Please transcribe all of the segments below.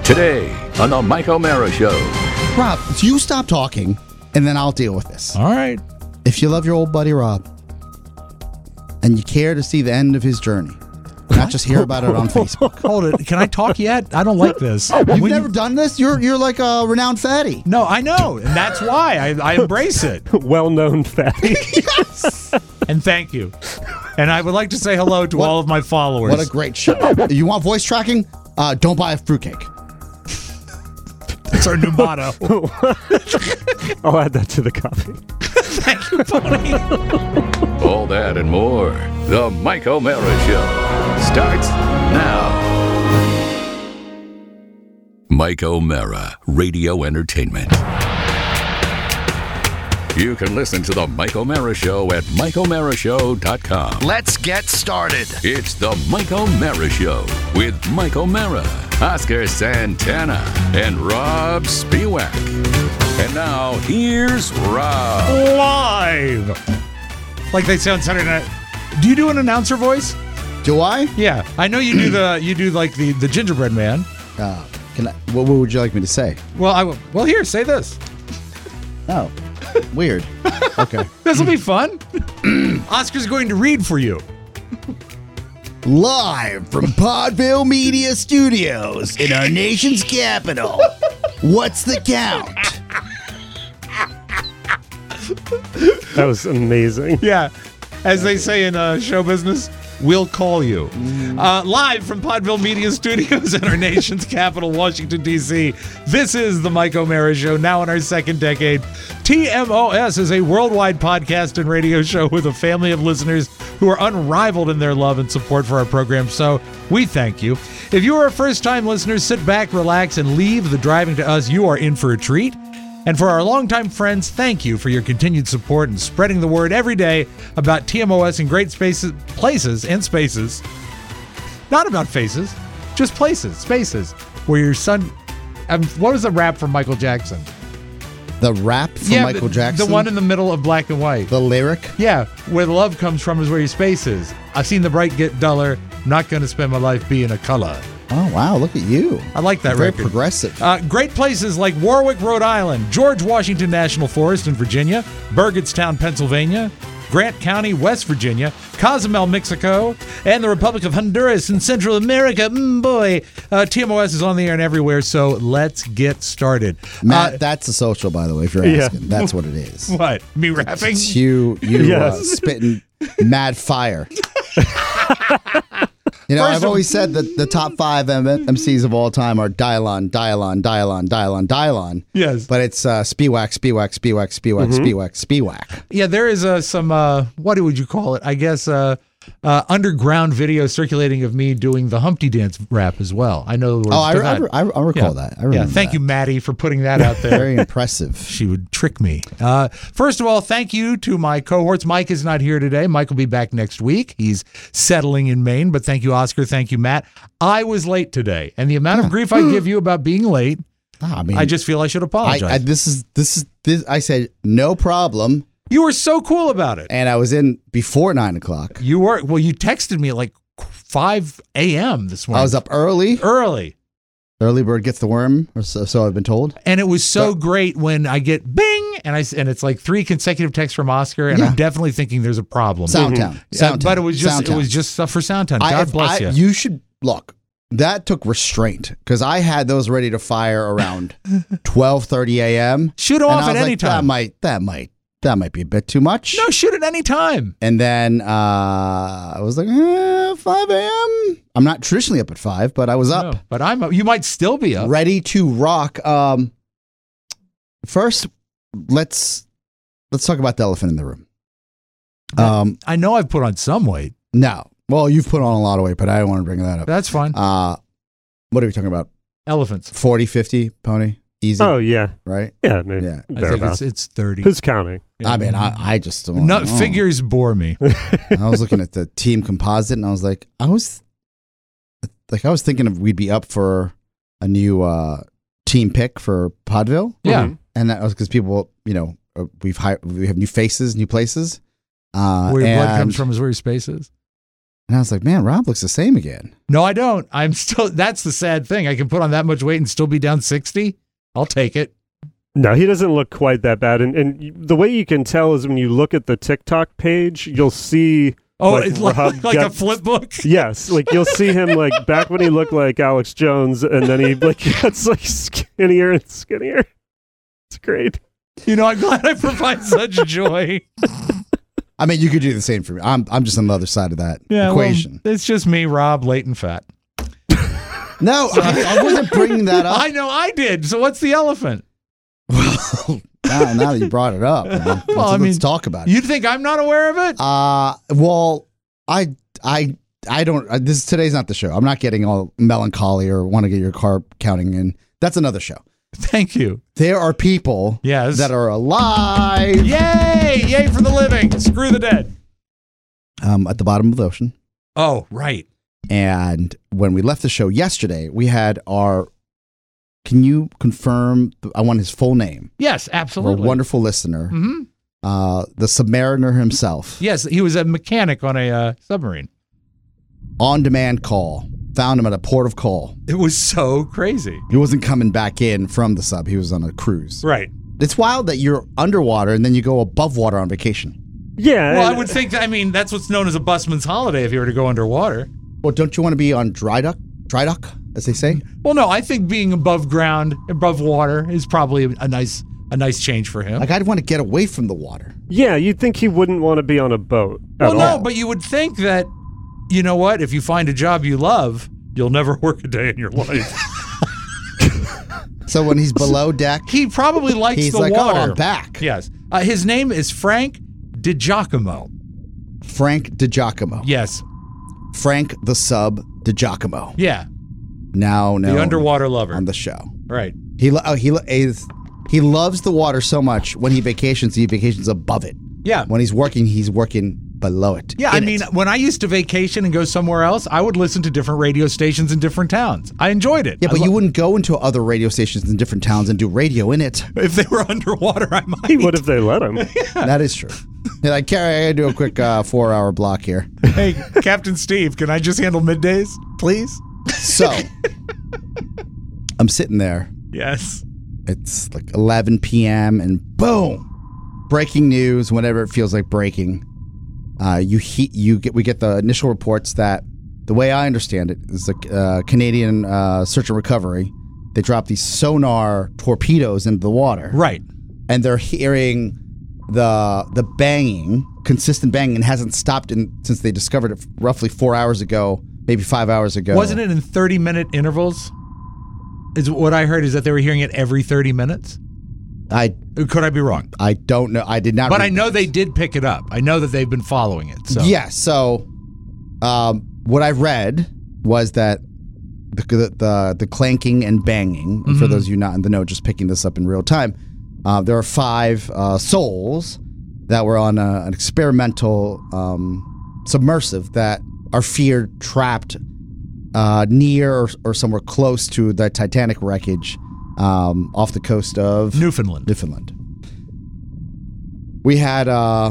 Today on the Mike O'Mara Show. Rob, you stop talking, and then I'll deal with this. All right. If you love your old buddy Rob, and you care to see the end of his journey, not just hear about it on Facebook. Hold it. Can I talk yet? I don't like this. You've never done this? You're like a renowned fatty. No, I know. And that's why I embrace it. Well-known fatty. Yes! And thank you. And I would like to say hello to all of my followers. What a great show. You want voice tracking? Don't buy a fruitcake. That's our new motto. I'll add that to the copy. Thank you, Pony. All that and more. The Mike O'Mara Show starts now. Mike O'Mara, Radio Entertainment. You can listen to the Mike O'Mara Show at MikeO'MaraShow.com. Let's get started. It's the Mike O'Mara Show with Mike O'Mara, Oscar Santana, and Rob Spiewak. And now, here's Rob. Live. Like they say on Saturday night. Do you do an announcer voice? Do I? Yeah. I know you do the gingerbread man. What would you like me to say? Well, here, say this. Oh, weird. Okay. This will be fun. Oscar's going to read for you. Live from Podville Media Studios in our nation's capital. What's the count? That was amazing. Yeah. As they say in show business, we'll call you. Live from Podville Media Studios in our nation's capital, Washington, D.C. This is the Mike O'Mara Show, now in our second decade. TMOS is a worldwide podcast and radio show with a family of listeners who are unrivaled in their love and support for our program, so we thank you. If you are a first-time listener, sit back, relax, and leave the driving to us. You are in for a treat. And for our longtime friends, thank you for your continued support and spreading the word every day about TMOS in great places and spaces. Not about faces, just places, spaces, where your son... what was the rap from Michael Jackson? The rap from Michael Jackson? The one in the middle of Black and White. The lyric? Yeah, where the love comes from is where your space is. I've seen the bright get duller, not going to spend my life being a color. Oh, wow, look at you. I like that Very record. Progressive. Great places like Warwick, Rhode Island, George Washington National Forest in Virginia, Burgettstown, Pennsylvania, Grant County, West Virginia, Cozumel, Mexico, and the Republic of Honduras in Central America. TMOS is on the air and everywhere, so let's get started. Matt, that's a social, by the way, if you're asking. That's what it is. What? Me rapping? It's you Yes. spitting mad fire. I've always said that the top 5 MCs of all time are Dylon. Yes. But it's Spiewak. Yeah, there is some, what would you call it? I guess underground video circulating of me doing the Humpty Dance rap as well. I know the words to that. I recall that. I remember Thank you, Maddie, for putting that out there. Very impressive. She would trick me. First of all, thank you to my cohorts. Mike is not here today. Mike will be back next week. He's settling in Maine. But thank you, Oscar. Thank you, Matt. I was late today, and the amount of grief I give you about being late, I just feel I should apologize. This I said no problem. You were so cool about it. And I was in before 9 o'clock. You were. Well, you texted me at like 5 a.m. this morning. I was up early. Early bird gets the worm, or so I've been told. And it was so great when I get bing, and it's like 3 consecutive texts from Oscar, and I'm definitely thinking there's a problem. Soundtown. But it was just stuff for Soundtown. God bless you. You should look. That took restraint because I had those ready to fire around 12:30 a.m. Shoot them off at any time. That might be a bit too much. No, shoot at any time. And then I was like, 5 a.m. I'm not traditionally up at 5, but I was up. No, but I'm up. You might still be up. Ready to rock. First, let's talk about the elephant in the room. I know I've put on some weight. No. Well, you've put on a lot of weight, but I don't want to bring that up. That's fine. What are we talking about? Elephants. 40, 50, pony? Easy. Oh, yeah. Right? Yeah. Maybe. Yeah. I think it's 30. Who's counting? Yeah. I mean, I just don't know. know. Figures bore me. I was looking at the team composite, and I was like, I was thinking of we'd be up for a new team pick for Podville. Yeah. Mm-hmm. And that was because people, we have new faces, new places. Where your blood comes from is where your space is. And I was like, man, Rob looks the same again. No, I don't. I'm still, that's the sad thing. I can put on that much weight and still be down 60. I'll take it. No, he doesn't look quite that bad. And the way you can tell is when you look at the TikTok page, you'll see. Oh, it's Rob like a gets- flip book? Yes, like you'll see him like back when he looked like Alex Jones, and then he like gets like skinnier and skinnier. It's great. You know, I'm glad I provide such joy. I mean, you could do the same for me. I'm just on the other side of that Yeah, equation. well, it's just me, Rob, late and fat. No, I wasn't bringing that up. I know I did. So what's the elephant? Well, now that you brought it up, let's talk about it. You think I'm not aware of it? Well, I don't. Today's not the show. I'm not getting all melancholy or want to get your carb counting in. That's another show. Thank you. There are people Yes. that are alive. Yay! Yay for the living. Screw the dead. At the bottom of the ocean. Oh, right. And when we left the show yesterday, we had our. Can you confirm? I want his full name. Yes, Our absolutely. wonderful listener, hmm the Submariner himself, Yes, he was a mechanic on a submarine. on-demand call. Found him at a port of call. It was so crazy. He wasn't coming back in from the sub. He was on a cruise. Right. It's wild that you're underwater and then you go above water on vacation. Yeah. Well, I and- would think, that's what's known as a busman's holiday if you were to go underwater. Well, don't you want to be on dry dock, as they say? Well, no, I think being above ground, above water is probably a nice change for him. Like, I'd want to get away from the water. Yeah, you'd think he wouldn't want to be on a boat. Well, at no, all. but you would think that, you know what, if you find a job you love, you'll never work a day in your life. So when he's below deck, He probably likes he's the like, water. oh, I'm back. Yes. His name is Frank DiGiacomo. Frank DiGiacomo. Yes. Frank the Sub DiGiacomo. Yeah. Now The underwater lover. on the show. Right. He loves the water so much. When he vacations above it. Yeah. When he's working below it. Yeah, I in mean, it. when I used to vacation and go somewhere else, I would listen to different radio stations in different towns. I enjoyed it. Yeah, but you wouldn't go into other radio stations in different towns and do radio in it. If they were underwater, I might. he would if they let him. That is true. Yeah, like, Carrie, I gotta do a quick 4-hour block here. Hey, Captain Steve, can I just handle middays, please? So, I'm sitting there. Yes. It's like 11 p.m. and boom, breaking news. Whenever it feels like breaking, we get the initial reports that the way I understand it is the Canadian search and recovery. They drop these sonar torpedoes into the water, Right. and they're hearing the banging, consistent banging, and hasn't stopped since they discovered it roughly 4 hours ago, maybe 5 hours ago. Wasn't it in 30-minute intervals? Is what I heard is that they were hearing it every 30 minutes. Could I be wrong? I don't know. I did not. But read I know this. they did pick it up. I know that they've been following it. So. Yeah. So, what I read was that the clanking and banging. And for those of you not in the know, just picking this up in real time, there are 5 souls that were on an experimental submersive that are feared trapped near or somewhere close to the Titanic wreckage off the coast of Newfoundland. We had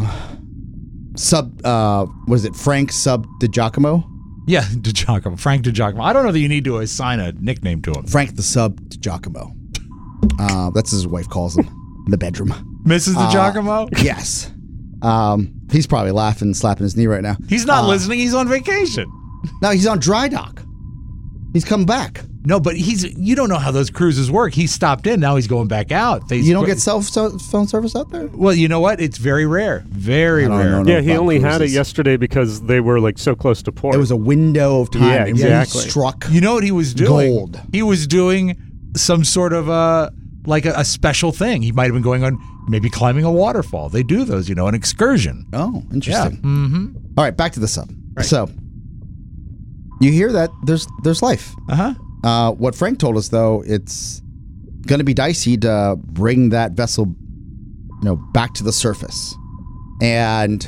was it Frank Sub DiGiacomo? Yeah, DiGiacomo. Frank DiGiacomo. I don't know that you need to assign a nickname to him. Frank the Sub DiGiacomo. That's his wife calls him in the bedroom. Mrs. DiGiacomo? Yes. He's probably laughing, slapping his knee right now. He's not listening. He's on vacation. No, he's on dry dock. He's come back. No, but you don't know how those cruises work. He stopped in. Now he's going back out. You don't get phone service out there? Well, you know what? It's very rare. Very I don't rare. know. Yeah, he about only had it cruises. yesterday because they were like so close to port. It was a window of time. Yeah, and when exactly. he struck. You know what he was doing? Gold. He was doing some sort of a special thing. He might have been going on maybe climbing a waterfall. They do those, an excursion. Oh, interesting. Yeah. Mm-hmm. All right, back to the sub. Right. So, you hear that there's life. Uh-huh. What Frank told us, though, it's going to be dicey to bring that vessel, back to the surface. And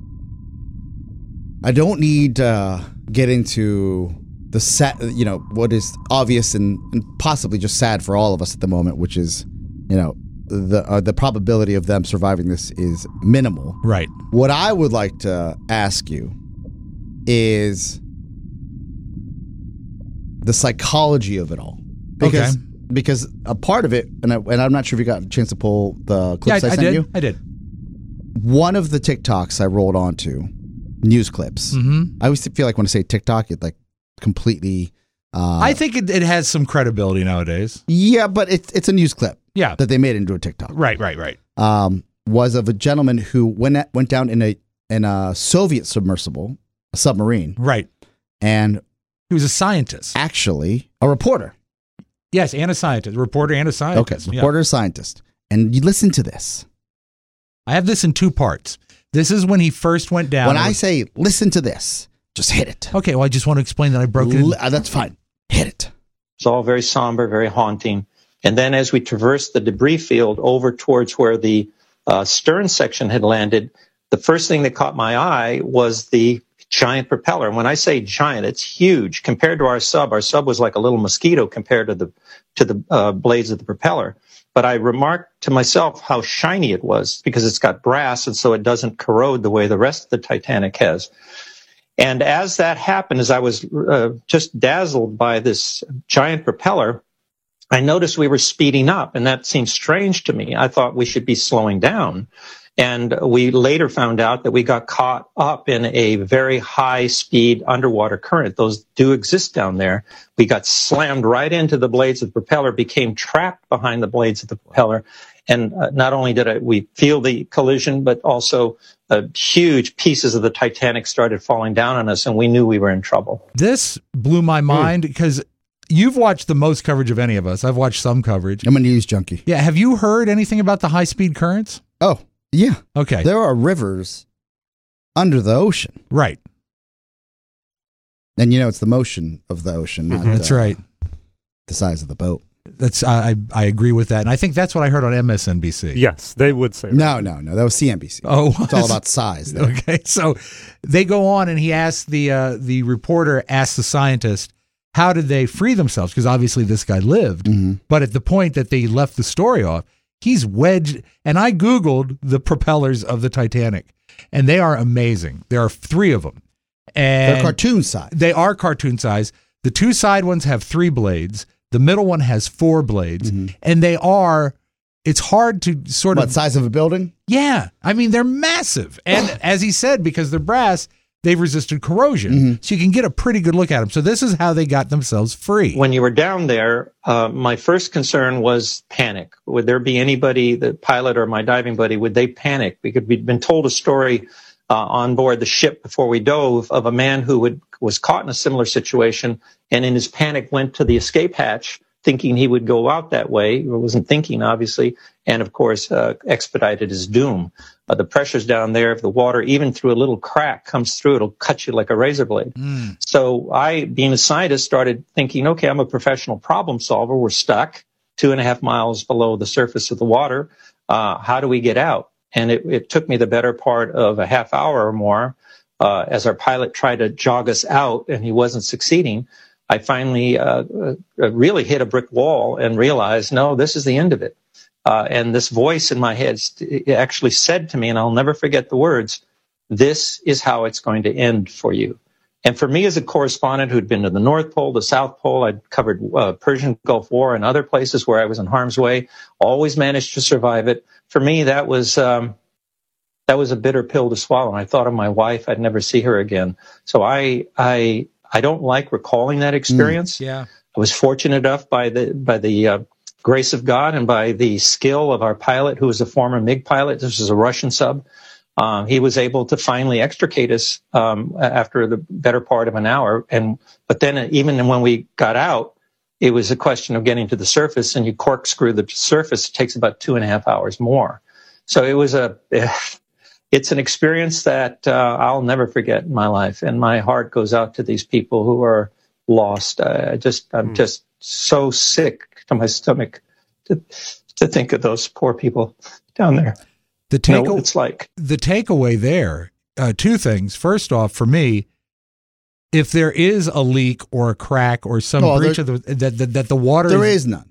I don't need to get into the what is obvious and possibly just sad for all of us at the moment, which is, the probability of them surviving this is minimal. Right. What I would like to ask you is the psychology of it all. Because a part of it, and I'm not sure if you got a chance to pull the clips I sent you. I did. One of the TikToks I rolled onto, news clips. Mm-hmm. I always feel like when I say TikTok, it like completely. I think it has some credibility nowadays. Yeah, but it's a news clip. Yeah, that they made into a TikTok. Right. Was of a gentleman who went down in a Soviet submarine. Right. And he was a scientist. Actually, a reporter. Yes, and a scientist. Reporter and a scientist. Okay, reporter, scientist. And you listen to this. I have this in two parts. This is when he first went down. When I say listen to this, just hit it. Okay, well, I just want to explain that I broke it. That's fine. Hit it. It's all very somber, very haunting. And then as we traversed the debris field over towards where the stern section had landed, the first thing that caught my eye was the giant propeller. And when I say giant, it's huge compared to our sub. Our sub was like a little mosquito compared to the blades of the propeller. But I remarked to myself how shiny it was because it's got brass, and so it doesn't corrode the way the rest of the Titanic has. And as that happened, as I was just dazzled by this giant propeller, I noticed we were speeding up, and that seemed strange to me. I thought we should be slowing down. And we later found out that we got caught up in a very high-speed underwater current. Those do exist down there. We got slammed right into the blades of the propeller, became trapped behind the blades of the propeller. And not only did we feel the collision, but also huge pieces of the Titanic started falling down on us, and we knew we were in trouble. This blew my mind because you've watched the most coverage of any of us. I've watched some coverage. I'm a news junkie. Yeah. Have you heard anything about the high-speed currents? Oh, yeah. Okay. There are rivers under the ocean. Right. And it's the motion of the ocean. Not, that's right. The size of the boat. That's I agree with that. And I think that's what I heard on MSNBC. Yes, they would say that. No. That was CNBC. Oh, it's all about size. There. Okay. So they go on and he asked the reporter asked the scientist, how did they free themselves? Because obviously this guy lived. Mm-hmm. But at the point that they left the story off, he's wedged. And I Googled the propellers of the Titanic, and they are amazing. There are 3 of them. And they're cartoon size. They are cartoon size. The 2 side ones have 3 blades. The middle one has 4 blades. Mm-hmm. And it's hard to sort of. What, size of a building? Yeah. I mean, they're massive. And as he said, because they're brass, they've resisted corrosion. Mm-hmm. So you can get a pretty good look at them. So this is how they got themselves free. When you were down there, my first concern was panic. Would there be anybody, the pilot or my diving buddy, would they panic? Because we'd been told a story on board the ship before we dove of a man who was caught in a similar situation and in his panic went to the escape hatch thinking he would go out that way. He wasn't thinking, obviously, and of course expedited his doom. The pressures down there, if the water, even through a little crack, comes through, it'll cut you like a razor blade. Mm. So I, being a scientist, started thinking, okay, I'm a professional problem solver. We're stuck 2.5 miles below the surface of the water. How do we get out? And it took me the better part of a half hour or more as our pilot tried to jog us out, and he wasn't succeeding. I finally really hit a brick wall and realized, no, this is the end of it. And this voice in my head actually said to me, and I'll never forget the words, this is how it's going to end for you. And for me as a correspondent who'd been to the North Pole, the South Pole, I'd covered Persian Gulf War and other places where I was in harm's way, always managed to survive it. For me, that was a bitter pill to swallow. And I thought of my wife. I'd never see her again. So I don't like recalling that experience. Yeah. I was fortunate enough by the grace of God and by the skill of our pilot, who was a former MiG pilot. This was a Russian sub. He was able to finally extricate us after the better part of an hour. But then even when we got out, it was a question of getting to the surface, and you corkscrew the surface. It takes about 2.5 hours more. So it was it's an experience that I'll never forget in my life, and my heart goes out to these people who are lost. I'm just so sick to my stomach to think of those poor people down there. The what it's like. The takeaway there, 2 things. First off, for me, if there is a leak or a crack or some breach of that the water, there is none.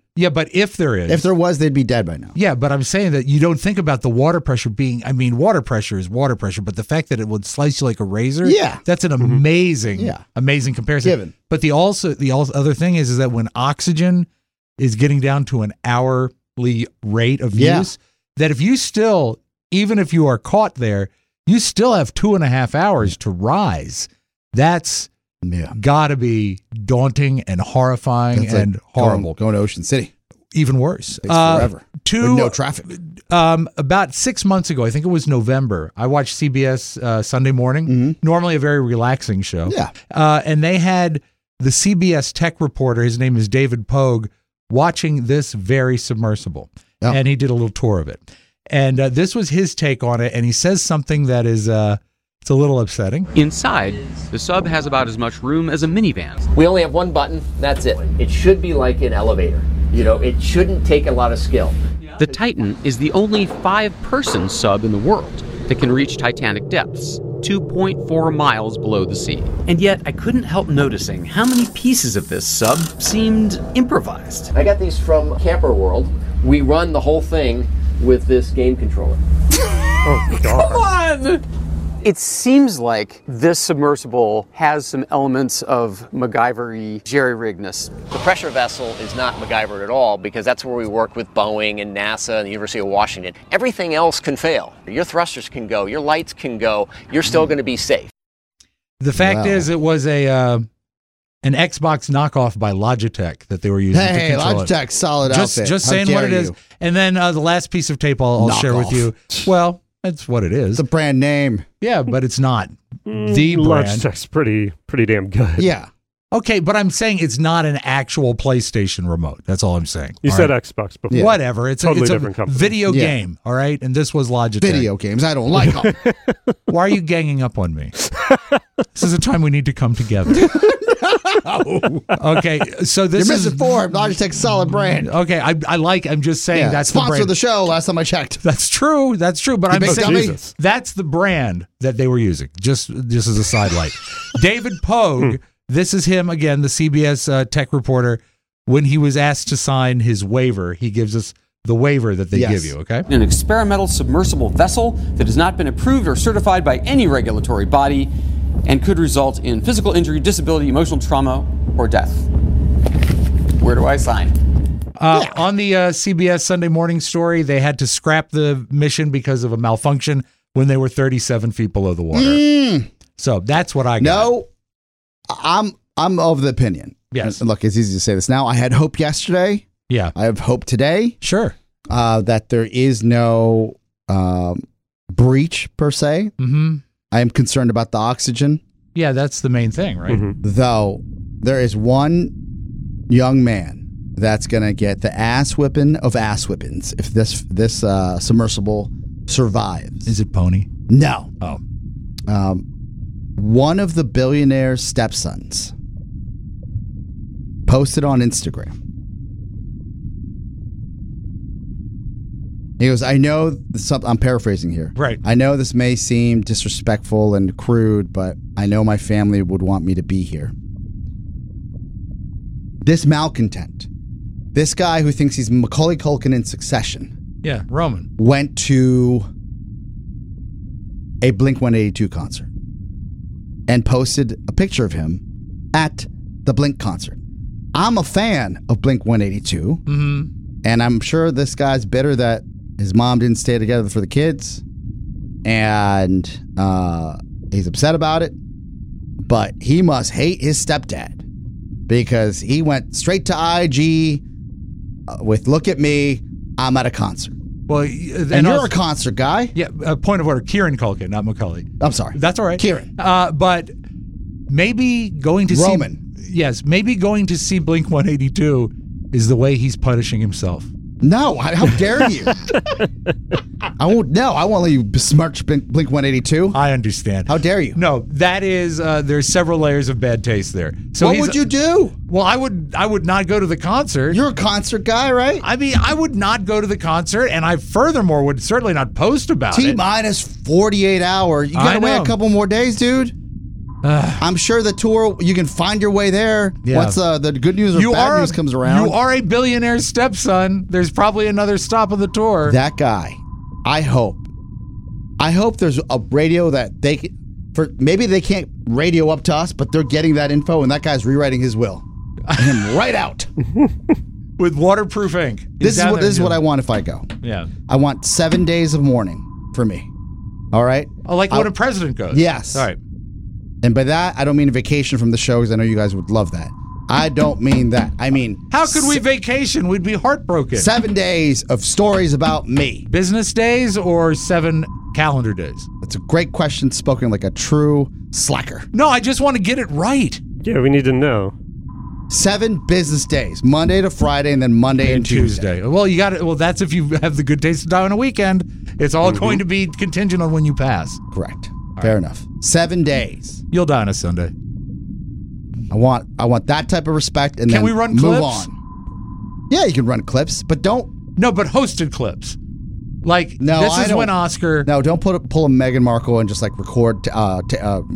Yeah, but if there is. If there was, they'd be dead by now. Yeah, but I'm saying that you don't think about the water pressure being, water pressure is water pressure, but the fact that it would slice you like a razor, that's an amazing, amazing comparison. Given. But the other thing is that when oxygen is getting down to an hourly rate of use, that if you still, even if you are caught there, you still have 2.5 hours to rise. That's got to be daunting and horrifying and horrible. Going to Ocean City. Even worse. Takes forever. With no traffic. About 6 months ago, I think it was November, I watched CBS Sunday Morning, normally a very relaxing show. Yeah. And they had the CBS tech reporter, his name is David Pogue, watching this very submersible. Oh. And he did a little tour of it. And this was his take on it, and he says something that is... it's a little upsetting. Inside, the sub has about as much room as a minivan. We only have one button, that's it. It should be like an elevator. It shouldn't take a lot of skill. The Titan is the only 5-person sub in the world that can reach Titanic depths, 2.4 miles below the sea. And yet, I couldn't help noticing how many pieces of this sub seemed improvised. I got these from Camper World. We run the whole thing with this game controller. Oh, God. Come on! It seems like this submersible has some elements of MacGyver-y jerry-riggedness. The pressure vessel is not MacGyver at all because that's where we work with Boeing and NASA and the University of Washington. Everything else can fail. Your thrusters can go, your lights can go, you're still going to be safe. The fact is it was an Xbox knockoff by Logitech that they were using to control Logitech, solid outfit. Just saying what it is. And then the last piece of tape I'll share with you. Well, that's what it is. It's a brand name. Yeah, but it's not the brand. Logitech's pretty damn good. Yeah. Okay, but I'm saying it's not an actual PlayStation remote. That's all I'm saying. You said Xbox before. Yeah. Whatever. It's totally a different company. Video game, all right? And this was Logitech. Video games. I don't like them. Why are you ganging up on me? This is a time we need to come together. Okay, so this You're is misinformed. Logitech's solid brand. Okay, I'm just saying that's sponsor the brand. The show. Last time I checked. That's true. But I'm saying that's the brand that they were using. Just as a sidelight. David Pogue. This is him again, the CBS tech reporter. When he was asked to sign his waiver, he gives us the waiver that they give you. Okay, an experimental submersible vessel that has not been approved or certified by any regulatory body, and could result in physical injury, disability, emotional trauma, or death. Where do I sign? On the CBS Sunday Morning story, they had to scrap the mission because of a malfunction when they were 37 feet below the water. So that's what I got. No, I'm of the opinion. Yes. And look, it's easy to say this now. I had hope yesterday. Yeah. I have hope today. Sure. That there is no breach per se. Mm-hmm. I am concerned about the oxygen. Yeah, that's the main thing, right? Mm-hmm. Though there is one young man that's going to get the ass whipping of ass whippings if this submersible survives. Is it Pony? No. Oh. One of the billionaire's stepsons posted on Instagram. He goes, I know I'm paraphrasing here. Right. I know this may seem disrespectful and crude, but I know my family would want me to be here. This malcontent, this guy who thinks he's Macaulay Culkin in Succession. Yeah, Roman. Went to a Blink-182 concert and posted a picture of him at the Blink concert. I'm a fan of Blink-182, and I'm sure this guy's bitter that his mom didn't stay together for the kids, and he's upset about it, but he must hate his stepdad because he went straight to IG with, look at me, I'm at a concert. Well, and you're a concert guy. Yeah, point of order, Kieran Culkin, not Macaulay. I'm sorry. That's all right. Kieran. But maybe going to Roman. Maybe going to see Blink-182 is the way he's punishing himself. No, how dare you? I won't let you besmirch Blink-182. I understand. How dare you? No, that is, there's several layers of bad taste there. So what would you do? Well, I would not go to the concert. You're a concert guy, right? I mean, I would not go to the concert, and I furthermore would certainly not post about it. T-minus 48 hours. You gotta wait a couple more days, dude. I'm sure the tour, you can find your way there. Yeah. Once the good news or bad news comes around. You are a billionaire's stepson. There's probably another stop on the tour. That guy, I hope there's a radio that maybe they can't radio up to us, but they're getting that info, and that guy's rewriting his will. Him right out. With waterproof ink. This is what I want if I go. Yeah. I want 7 days of mourning for me. All right? Oh, like when a president goes. Yes. All right. And by that, I don't mean a vacation from the show, because I know you guys would love that. I don't mean that. I mean... How could we vacation? We'd be heartbroken. 7 days of stories about me. Business days or 7 calendar days? That's a great question, spoken like a true slacker. No, I just want to get it right. Yeah, we need to know. 7 business days, Monday to Friday, and then Monday and Tuesday. Well, you got it. Well, that's if you have the good taste to die on a weekend. It's all going to be contingent on when you pass. Correct. Fair enough. 7 days. You'll die on a Sunday. I want that type of respect, and Can then we run move clips? on. Yeah, you can run clips, but don't. No, but hosted clips. Like, No, this I is don't- when Oscar... No, don't pull a Meghan Markle and just like record. What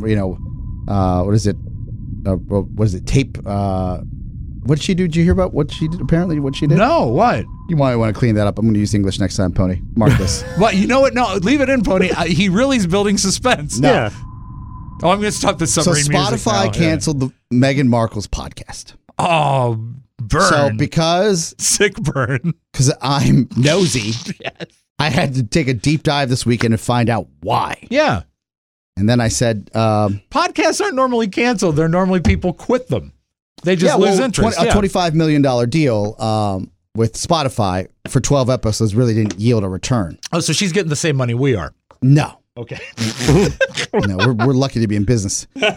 is it? What is it? Tape. What did she do? Did you hear about what she did? Apparently, what she did. No, what? You might want to clean that up. I'm going to use English next time, Pony. Mark this. What? You know what? No, leave it in, Pony. He really is building suspense. No. Yeah. Oh, I'm going to stop the So submarine music Spotify now. canceled the Meghan Markle's podcast. Oh, burn. So because Sick burn. I'm nosy, Yes. I had to take a deep dive this weekend and find out why. Yeah. And then I said, Podcasts aren't normally canceled. They're normally people quit them. They just lose interest. A $25 million deal with Spotify for 12 episodes really didn't yield a return. Oh, so she's getting the same money we are. No. Okay. No, we're lucky to be in business. With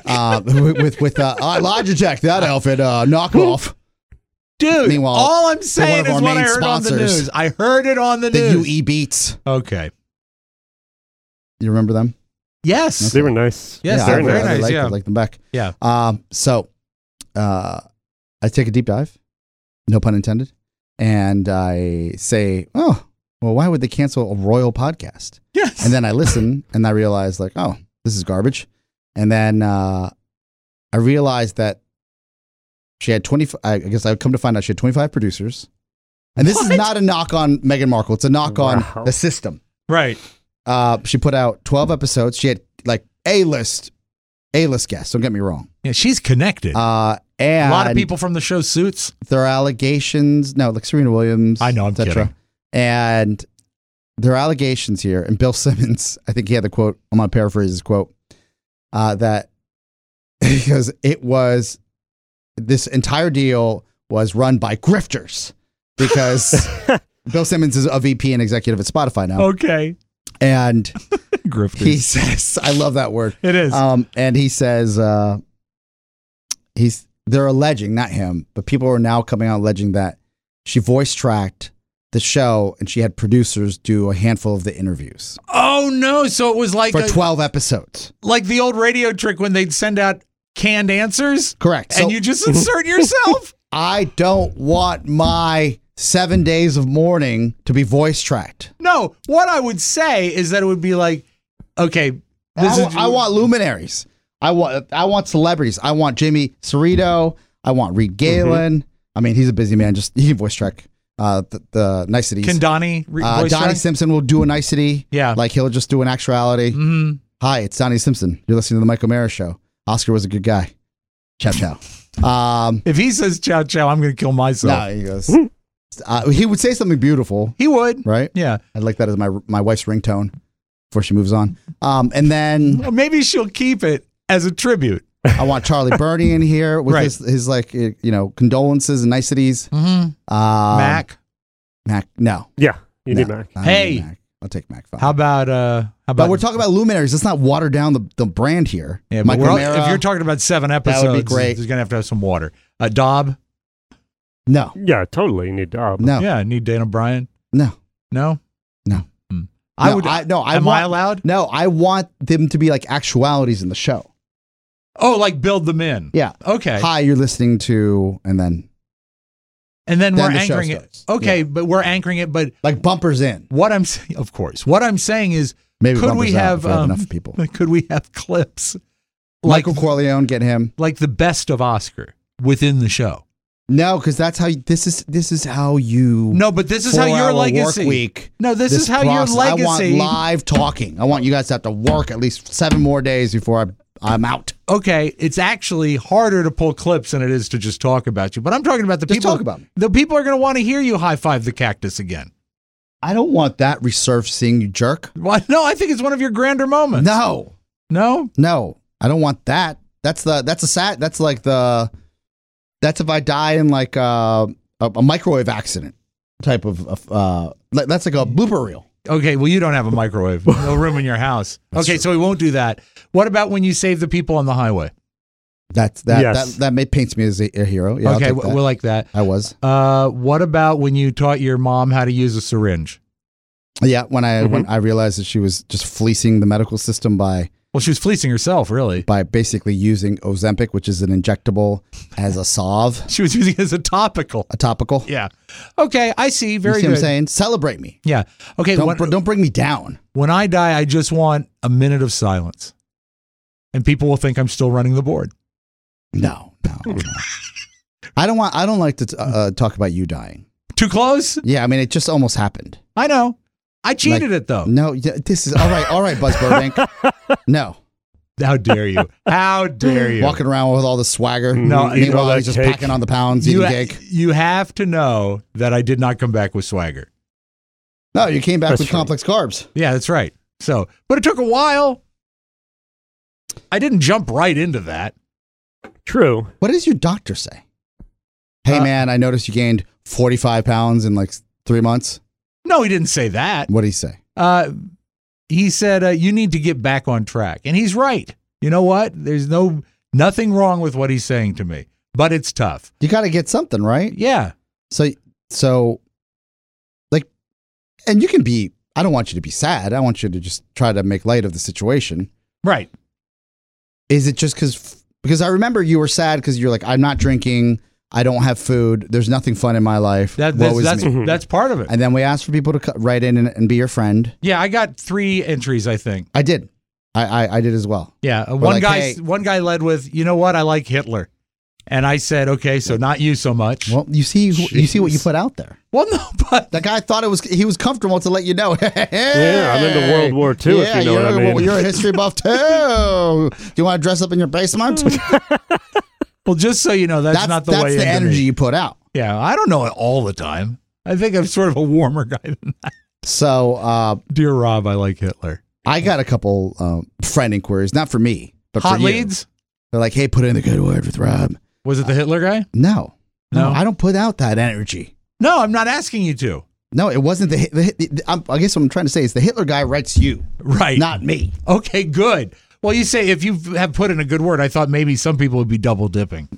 Logitech, that outfit, knockoff. Dude, Meanwhile, all I'm they're saying one of is our what I main heard on the sponsors. news. I heard it on the The news. UE Beats. Okay. You remember them? Yes. They were nice. Yes, Yeah, they're I very really nice. like, Yeah. I like them back. Yeah. So I take a deep dive, no pun intended, and I say, oh, well, why would they cancel a royal podcast? Yes. And then I listen and I realize, like, oh, this is garbage. And then I realized that she had 25, I guess I've come to find out she had 25 producers. And this is What? not a knock on Meghan Markle. It's a knock Wow. on the system. Right. She put out 12 episodes. She had like A-list guests. Don't get me wrong. Yeah, she's connected. And a lot of people from the show Suits. There are allegations. No, like Serena Williams. I know, I'm et cetera. kidding. And there are allegations here. And Bill Simmons, I think he had the quote. I'm going to paraphrase his quote. That because it was this entire deal was run by grifters because Bill Simmons is a VP and executive at Spotify now. Okay. And Grifters. he says, I love that word. It is. And he says, they're alleging, not him, but people are now coming out alleging that she voice tracked the show and she had producers do a handful of the interviews Oh no! So it was like for 12 episodes. like the old radio trick when they'd send out canned answers, Correct. and So you just insert yourself. I don't want my 7 days of mourning to be voice tracked. No, what I would say is that it would be like, okay, I want luminaries. I want celebrities. I want Jimmy Cerrito. I want Reed Galen. I mean, he's a busy man. Just he can voice track the niceties. Can Donnie voice Donnie track? Simpson will do a nicety. Yeah. Like he'll just do an actuality. Mm-hmm. Hi, it's Donnie Simpson. You're listening to the Mike O'Mara Show. Oscar was a good guy. Ciao, ciao. If he says "chow chow," I'm going to kill myself. No, he goes. He would say something beautiful, He would, right? yeah. I'd like that as my wife's ringtone before she moves on. And then Or maybe she'll keep it as a tribute. I want Charlie Burney in here with Right. his like condolences and niceties. Mm-hmm. Mac. Mac, no. Yeah, you need No, Mac. I don't Hey. need Mac. I'll take Mac. Fine. How about But we're talking about luminaries. Let's not water down the brand here. Yeah, Mike but O'Mara, if you're talking about 7 would be episodes, great. there's going to have some water. Dobb. no, Yeah, totally. You need Dobb. no, Yeah, need Dan O'Brien. no, No. no. I No, would. I am I want- allowed? No, I want them to be like actualities in the show. Oh, like build them in. Yeah. Okay. Hi, you're listening to, and then And then Then we're the show anchoring it. starts. Okay, Yeah. but we're anchoring it. But like bumpers in. what I'm saying, of course, what I'm saying is, Maybe could bumpers we out have if we have enough people? Could we have clips Michael Corleone, get him. Like the best of Oscar within the show. No, because that's how this is how you. No, but this is how your 4-hour legacy. Work week. No, this is how process. your legacy. I want live talking. I want you guys to have to work at least 7 more days before I'm out. Okay, it's actually harder to pull clips than it is to just talk about you. But I'm talking about the Just people. talk about me. The people are going to want to hear you high five the cactus again. I don't want that resurfacing, you jerk. Why? No, I think it's one of your grander moments. No, I don't want that. That's if I die in like a microwave accident type of that's like a blooper reel. Okay, well, you don't have a microwave. No room in your house. Okay, so we won't do that. What about when you save the people on the highway? That paints me as a hero. Yeah, okay, I'll take that. we'll like that. I was. What about when you taught your mom how to use a syringe? Yeah, when I realized that she was just fleecing the medical system by she was fleecing herself, really. By basically using Ozempic, which is an injectable, as a salve. She was using it as a topical. A topical? Yeah. Okay, I see. Very you see good. What I'm saying? Celebrate me. Yeah. Okay. Don't bring me down. When I die, I just want a minute of silence. And people will think I'm still running the board. No. I don't like to talk about you dying. Too close? Yeah, I mean, it just almost happened. I know. I cheated it, though. No, this is all right, Buzz Burbank. No. How dare you? How dare you? Walking around with all the swagger. No, meanwhile, he's just packing on the pounds, eating cake. You have to know that I did not come back with swagger. No, you came back with complex carbs. Yeah, that's right. So, but it took a while. I didn't jump right into that. True. What does your doctor say? Hey, man, I noticed you gained 45 pounds in like 3 months. No, he didn't say that. What did he say? He said, you need to get back on track. And he's right. You know what? There's nothing wrong with what he's saying to me, but it's tough. You got to get something, right? Yeah. So like, and you can be, I don't want you to be sad. I want you to just try to make light of the situation. Right. Is it just because I remember you were sad because you're like, I'm not drinking. I don't have food. There's nothing fun in my life. That's part of it. And then we asked for people to write in and be your friend. Yeah, I got 3 entries, I think. I did. I did as well. Yeah, one guy led with, you know what? I like Hitler, and I said, okay, so not you so much. Well, you see what you put out there. Well, no, but the guy thought he was comfortable to let you know. Hey, yeah, I'm into World War II. Yeah, if you know what I mean. You're a history buff too. Do you want to dress up in your basement? Well, just so you know, that's not the way. That's the energy you put out. Yeah, I don't know it all the time. I think I'm sort of a warmer guy than that. So, dear Rob, I like Hitler. I got a couple friend inquiries, not for me, but hot for you. leads. They're like, "Hey, put in the good word with Rob." Was it the Hitler guy? No, I don't put out that energy. No, I'm not asking you to. No, it wasn't I guess what I'm trying to say is the Hitler guy writes you, right? Not me. Okay, good. Well, you say if you have put in a good word, I thought maybe some people would be double dipping.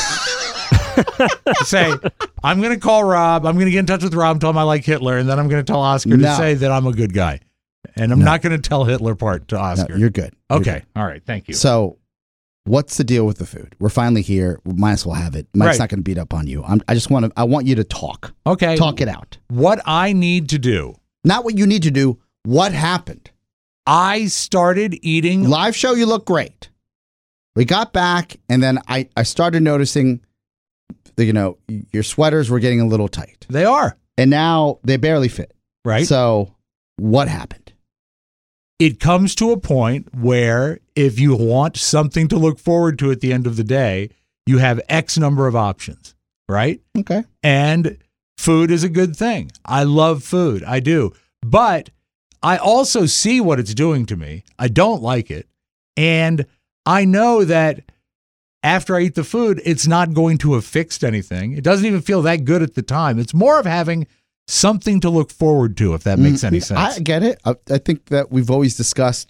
Say, I'm going to call Rob. I'm going to get in touch with Rob and tell him I like Hitler, and then I'm going to tell Oscar to say that I'm a good guy. And I'm not going to tell Hitler part to Oscar. No, you're good. Okay. All right. Thank you. So, what's the deal with the food? We're finally here. We might as well have it. Mike's not going to beat up on you. I want you to talk. Okay. Talk it out. What I need to do. Not what you need to do. What happened? I started eating. Live show, you look great. We got back, and then I started noticing that, your sweaters were getting a little tight. They are. And now they barely fit. Right. So what happened? It comes to a point where if you want something to look forward to at the end of the day, you have X number of options, right? Okay. And food is a good thing. I love food. I do. But I also see what it's doing to me. I don't like it. And I know that after I eat the food, it's not going to have fixed anything. It doesn't even feel that good at the time. It's more of having something to look forward to, if that makes any sense. I get it. I think that we've always discussed.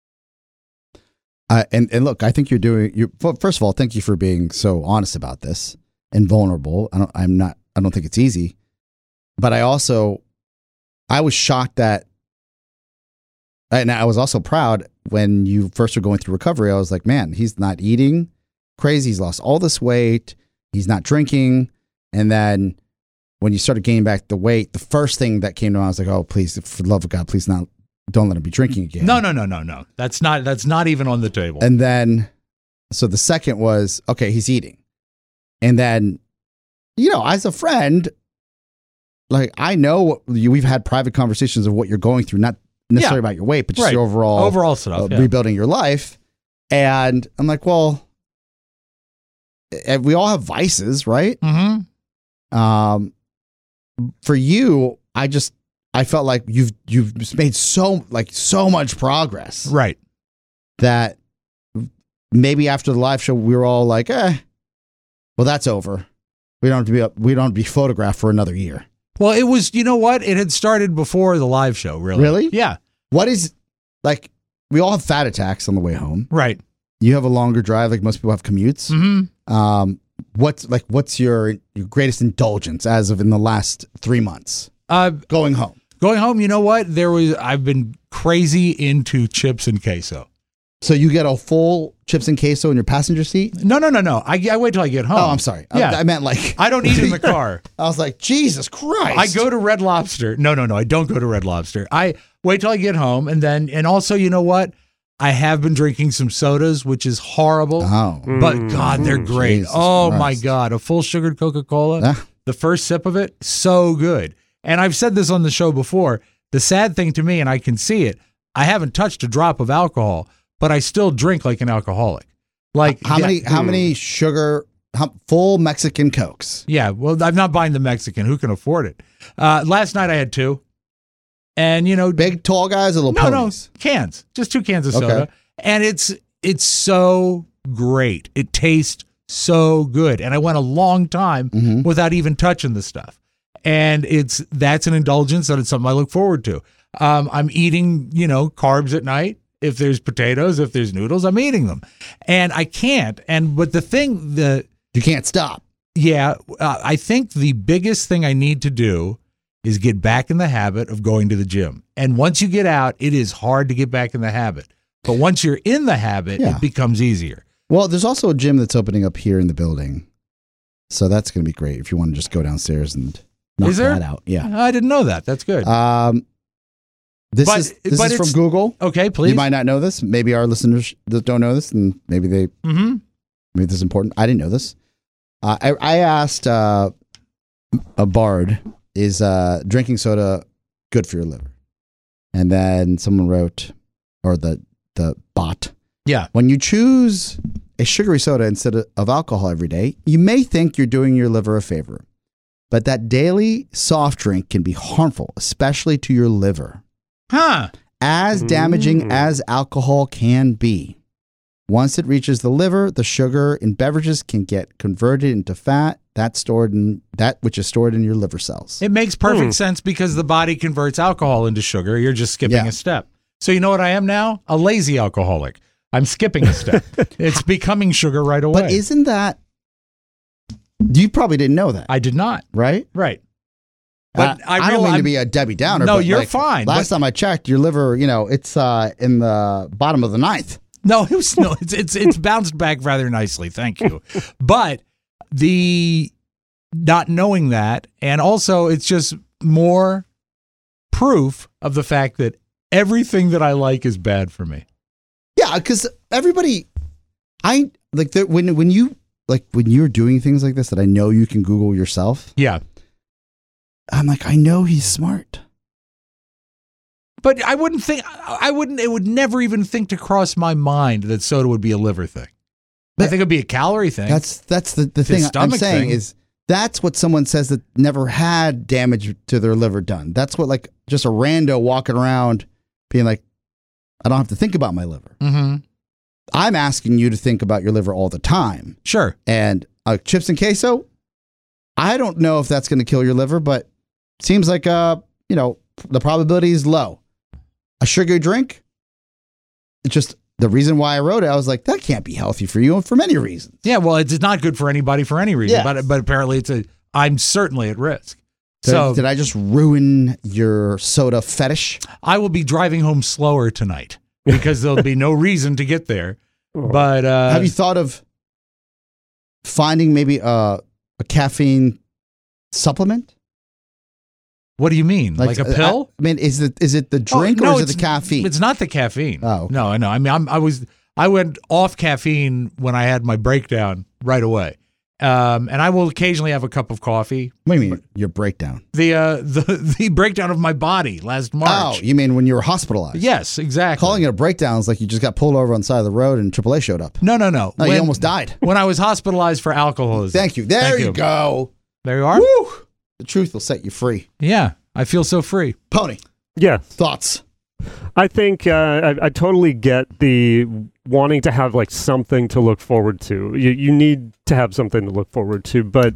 And look, I think first of all, thank you for being so honest about this and vulnerable. I don't think it's easy, but I was shocked that, and I was also proud when you first were going through recovery. I was like, man, he's not eating crazy. He's lost all this weight. He's not drinking. And then when you started gaining back the weight, the first thing that came to mind, I was like, oh, please, for the love of God, please don't let him be drinking again. No. That's not even on the table. And then So the second was, okay, he's eating. And then, as a friend, like I know we've had private conversations of what you're going through, not necessarily about your weight, but just your overall stuff, rebuilding your life. And I'm like, well, we all have vices, right? Mm-hmm. For you, I felt like you've made so much progress, Right. that maybe after the live show we were all like, well, that's over. We don't have to be photographed for another year. Well, it was, you know what? It had started before the live show, really. Really? Yeah. What is, like, we all have fat attacks on the way home. Right. You have a longer drive, like most people have commutes. Mm-hmm. What's your greatest indulgence as of in the last 3 months? Going home. Going home, you know what? I've been crazy into chips and queso. So you get a full chips and queso in your passenger seat? No. I wait till I get home. Oh, I'm sorry. Yeah. I meant like I don't eat in the car. I was like, Jesus Christ. I go to Red Lobster. No, I don't go to Red Lobster. I wait till I get home, and also, you know what? I have been drinking some sodas, which is horrible. Oh. But God, they're great. Jesus Oh Christ. my God. A full sugared Coca-Cola. Ah. The first sip of it, so good. And I've said this on the show before. The sad thing to me, and I can see it, I haven't touched a drop of alcohol, but I still drink like an alcoholic. Like How many full Mexican Cokes? Yeah, well, I'm not buying the Mexican. Who can afford it? Last night I had 2. And, Big, tall guys or little ponies? No, cans. Just 2 cans of Okay. soda. And it's so great. It tastes so good. And I went a long time Mm-hmm. without even touching the stuff. And that's an indulgence, and it's something I look forward to. I'm eating, carbs at night. If there's potatoes, if there's noodles, I'm eating them. And I can't. But You can't stop. yeah, I think the biggest thing I need to do is get back in the habit of going to the gym. And once you get out, it is hard to get back in the habit. But once you're in the habit, Yeah. it becomes easier. Well, there's also a gym that's opening up here in the building. So that's going to be great if you want to just go downstairs and knock Is there? that out. Yeah. I didn't know that. That's good. This But- is but from it's- Google. Okay, please. You might not know this. Maybe our listeners that don't know this, and maybe Mm-hmm. maybe this is important. I didn't know this. I asked a Bard, is drinking soda good for your liver? And then someone wrote, or the bot, Yeah. when you choose a sugary soda instead of alcohol every day, you may think you're doing your liver a favor. But that daily soft drink can be harmful, especially to your liver. Huh. As damaging as alcohol can be. Once it reaches the liver, the sugar in beverages can get converted into fat which is stored in your liver cells. It makes perfect sense because the body converts alcohol into sugar. You're just skipping Yeah. a step. So you know what I am now? A lazy alcoholic. I'm skipping a step. It's becoming sugar right away. But isn't that... You probably didn't know that, I did not. right? Right. But I don't mean to be a Debbie Downer. No, but you're like, fine, Last time I checked, your liver, it's in the bottom of the 9th. No, it's bounced back rather nicely. Thank you. But the not knowing that, and also it's just more proof of the fact that everything that I like is bad for me. Yeah, because everybody, I like that when you're doing things like this that I know you can Google yourself. Yeah. I'm like, I know he's smart. But it would never even think to cross my mind that soda would be a liver thing. I think it'd be a calorie thing. That's the thing I'm stomach saying thing. is that's what someone says that never had damage to their liver done. That's what like just a rando walking around being like, I don't have to think about my liver. Mm-hmm. I'm asking you to think about your liver all the time. Sure. And chips and queso, I don't know if that's going to kill your liver, but seems like the probability is low. A sugary drink, it's just the reason why I wrote it. I was like, that can't be healthy for you for many reasons. Yeah, well, it's not good for anybody for any reason, Yes. but apparently I'm certainly at risk. So did I just ruin your soda fetish? I will be driving home slower tonight because there'll be no reason to get there. But Have you thought of finding maybe a caffeine supplement? what do you mean? Like a pill? I mean, is it the drink Oh, no, or is it the caffeine? It's not the caffeine. Oh, okay. No, I know. I mean, I went off caffeine when I had my breakdown right away. And I will occasionally have a cup of coffee. What do you mean, your breakdown? The breakdown of my body last March. Oh, you mean when you were hospitalized? Yes, exactly. Calling it a breakdown is like you just got pulled over on the side of the road and AAA showed up. No. No, you almost died. When I was hospitalized for alcoholism. Thank you. There you go. There you are. Woo! The truth will set you free. Yeah, I feel so free. Pony, Yeah. thoughts? I think I totally get the wanting to have like something to look forward to. You need to have something to look forward to, but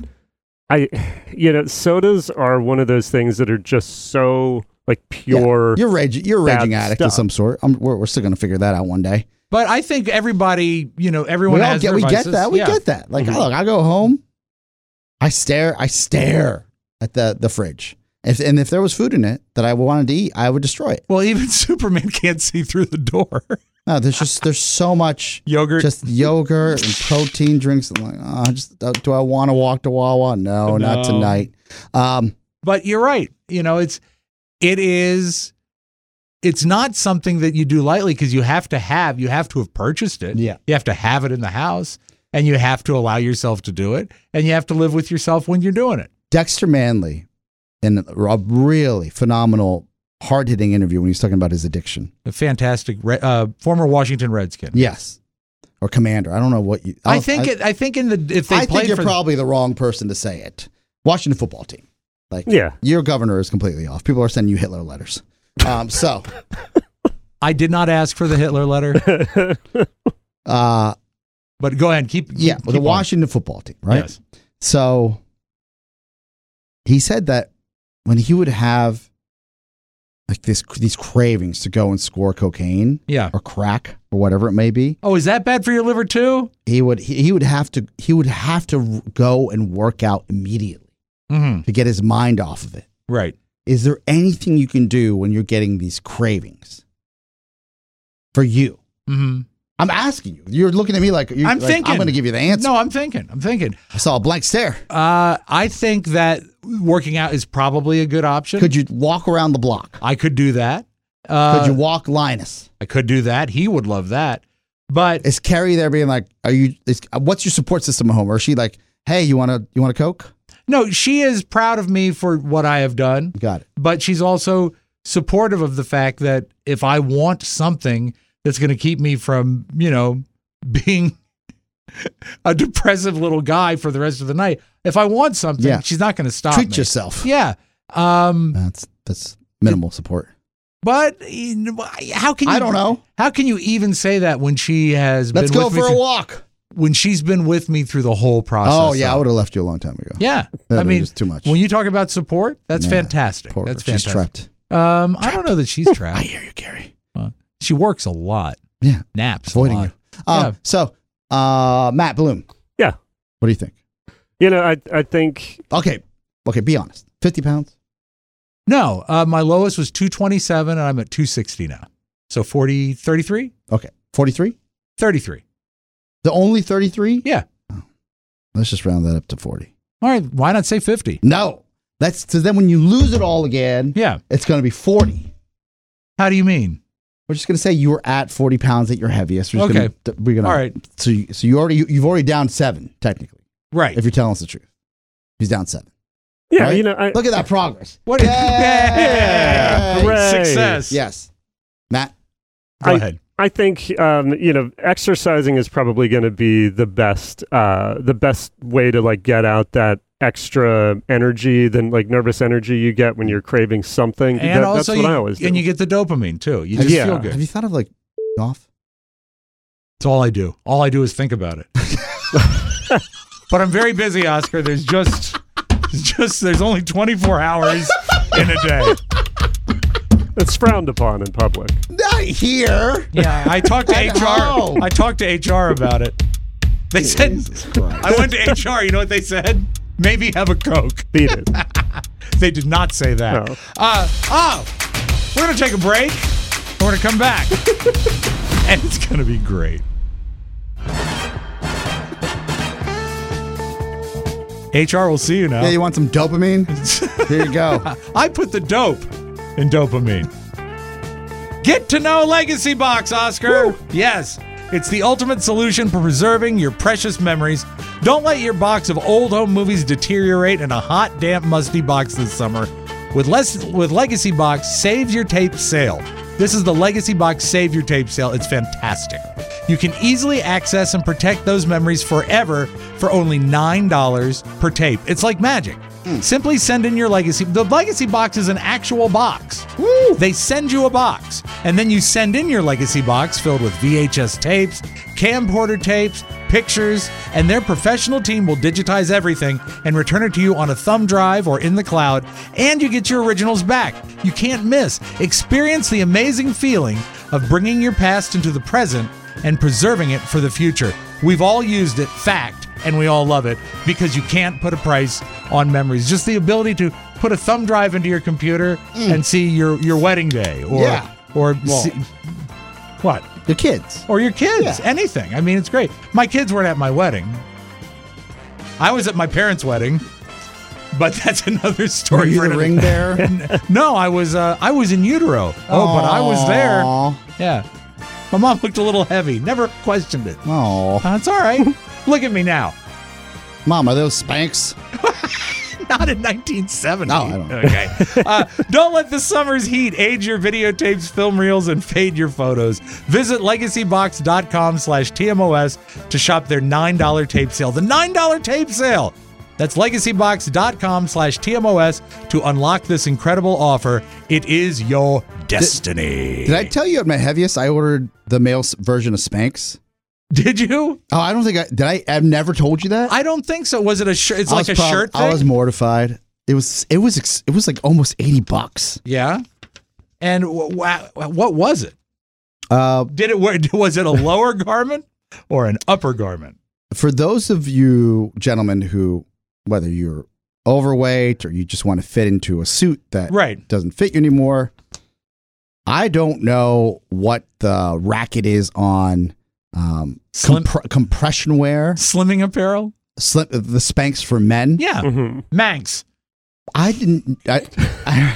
sodas are one of those things that are just so like pure. Yeah. You're a raging addict stuff. of some sort. We're still going to figure that out one day. But I think everybody, everyone has their we vices. get that. We get that. Like, look, I go home, I stare at the fridge. If there was food in it that I wanted to eat, I would destroy it. Well, even Superman can't see through the door. No, there's so much Yogurt. just yogurt and protein drinks. I'm like, do I want to walk to Wawa? No, not tonight. But you're right. It's not something that you do lightly because you have to have purchased it. Yeah. You have to have it in the house and you have to allow yourself to do it and you have to live with yourself when you're doing it. Dexter Manley, in a really phenomenal, hard-hitting interview when he's talking about his addiction. A fantastic former Washington Redskin. Yes. Or commander. I don't know what you... I think you're probably the wrong person to say it. Washington football team. Like, your governor is completely off. People are sending you Hitler letters. So... I did not ask for the Hitler letter. But go ahead. Keep the Washington football team, right? Yes. So... he said that when he would have like these cravings to go and score cocaine or crack or whatever it may be. Oh, is that bad for your liver too? He would have to go and work out immediately to get his mind off of it. Right. Is there anything you can do when you're getting these cravings for you? Mm-hmm. I'm asking you. You're looking at me like I'm thinking. I'm going to give you the answer. No, I'm thinking. I saw a blank stare. I think that working out is probably a good option. Could you walk around the block? I could do that. Could you walk Linus? I could do that. He would love that. But is Carrie there being like, what's your support system at home? Or is she like, hey, you want a Coke? No, she is proud of me for what I have done. Got it. But she's also supportive of the fact that if I want something that's going to keep me from, being a depressive little guy for the rest of the night. If I want something, she's not going to stop me. Treat yourself. Yeah. That's minimal support. But how can you? I don't know. How can you even say that when she has Let's been go with me for a walk. When she's been with me through the whole process. Oh, yeah. I would have left you a long time ago. Yeah. I mean, just too much. When you talk about support, that's fantastic. Poor that's her. fantastic. She's trapped. I don't know that she's trapped. I hear you, Gary. She works a lot. Yeah. Naps. Avoiding a lot. you. So, Matt Bloom. Yeah. What do you think? I think... Okay, be honest. 50 pounds? No. My lowest was 227, and I'm at 260 now. So 33? Okay. 43? 33. The only 33? Yeah. Oh. Let's just round that up to 40. All right. Why not say 50? No. So then when you lose it all again, it's going to be 40. How do you mean? We're just going to say you were at 40 pounds at your heaviest. We're okay. All right. So you've already down 7, technically. Right. If you're telling us the truth. He's down 7. Yeah, right? Look at that progress. What? Yeah. Success. Yes. Matt? Go ahead. I think exercising is probably going to be the best way to like get out that extra energy than like nervous energy you get when you're craving something. And also, that's what I always do. And you get the dopamine too. You just feel good. Have you thought of like off? That's all I do. All I do is think about it. But I'm very busy, Oscar. There's only 24 hours in a day. It's frowned upon in public. Not here. Yeah, I talked to HR. I talked to HR about it. They said, I went to HR. You know what they said? Maybe have a Coke. Beat it. They did not say that. No. We're going to take a break. We're going to come back. And it's going to be great. HR will see you now. Yeah, you want some dopamine? Here you go. I put the dope in dopamine. Get to know Legacy Box, Oscar. Woo. Yes. It's the ultimate solution for preserving your precious memories. Don't let your box of old home movies deteriorate in a hot, damp, musty box this summer. With Legacy Box, Save Your Tape Sale. This is the Legacy Box Save Your Tape Sale. It's fantastic. You can easily access and protect those memories forever for only $9 per tape. It's like magic. Simply send in your Legacy. The Legacy Box is an actual box. Woo! They send you a box, and then you send in your Legacy Box filled with VHS tapes, camcorder tapes, pictures, and their professional team will digitize everything and return it to you on a thumb drive or in the cloud, and you get your originals back. You can't miss. Experience the amazing feeling of bringing your past into the present and preserving it for the future. We've all used it, fact, and we all love it because you can't put a price on memories. Just the ability to put a thumb drive into your computer and see your wedding day what? Your kids. Or your kids. Yeah. Anything. I mean, it's great. My kids weren't at my wedding. I was at my parents' wedding, but that's another story. Were you for the another- ring bearer? No, I was in utero. Oh, but I was there. Aw. Yeah. My mom looked a little heavy. Never questioned it. Aw. That's all right. Look at me now. Mom, are those Spanx? Not in 1970. No, I don't know. Okay. Don't let the summer's heat age your videotapes, film reels, and fade your photos. Visit legacybox.com/TMOS to shop their $9 tape sale. The $9 tape sale. That's legacybox.com/TMOS to unlock this incredible offer. It is your destiny. Did I tell you at my heaviest I ordered the male version of Spanx? Did you? Oh, I don't think I've never told you that. I don't think so. Was it a shirt? It's I like was a shirt thing? I was mortified. It was like almost $80. Yeah. And what was it? Did it was it a lower garment or an upper garment? For those of you gentlemen who, whether you're overweight or you just want to fit into a suit that doesn't fit you anymore, I don't know what the racket is on compression wear, slimming apparel, the Spanx for men. Yeah, Manx. I didn't. I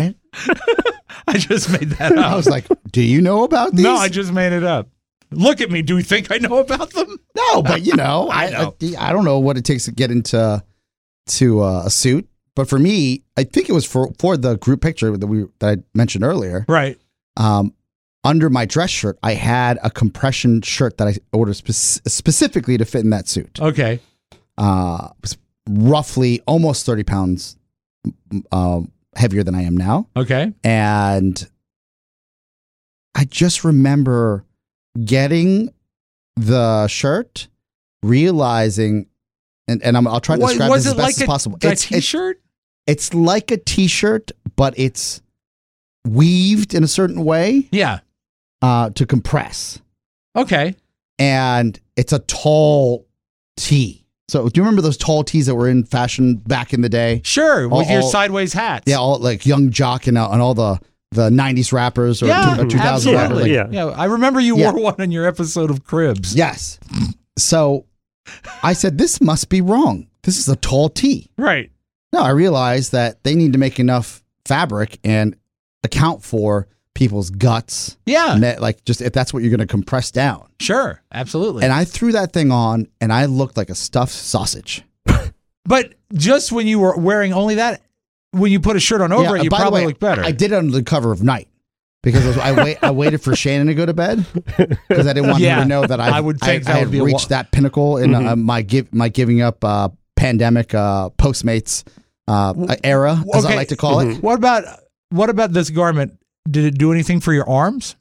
just made that up. I was like, "Do you know about these?" No, I just made it up. Look at me. Do you think I know about them? No, but you know, I know. I don't know what it takes to get into a suit. But for me, I think it was for the group picture that I mentioned earlier. Right. Under my dress shirt, I had a compression shirt that I ordered specifically to fit in that suit. Okay. It was roughly almost 30 pounds heavier than I am now. Okay. And I just remember getting the shirt, realizing, and I'll try to describe this as best as possible. Was it like a t-shirt? It's like a t-shirt, but it's weaved in a certain way. Yeah. To compress. Okay. And it's a tall tee. So do you remember those tall tees that were in fashion back in the day? Sure, with your sideways hats. Yeah, all like Young Jock and all the 90s rappers or 2000s rappers. Yeah, I remember you wore one in your episode of Cribs. Yes. So I said, this must be wrong. This is a tall tee. Right. No, I realized that they need to make enough fabric and account for people's guts. Yeah. Like just if that's what you're going to compress down. Sure. Absolutely. And I threw that thing on and I looked like a stuffed sausage. But just when you were wearing only that, when you put a shirt on over it, you probably look better. I did it under the cover of night because I waited for Shannon to go to bed because I didn't want her to know that I had reached that pinnacle in my giving up pandemic Postmates era, as I like to call it. What about this garment? Did it do anything for your arms?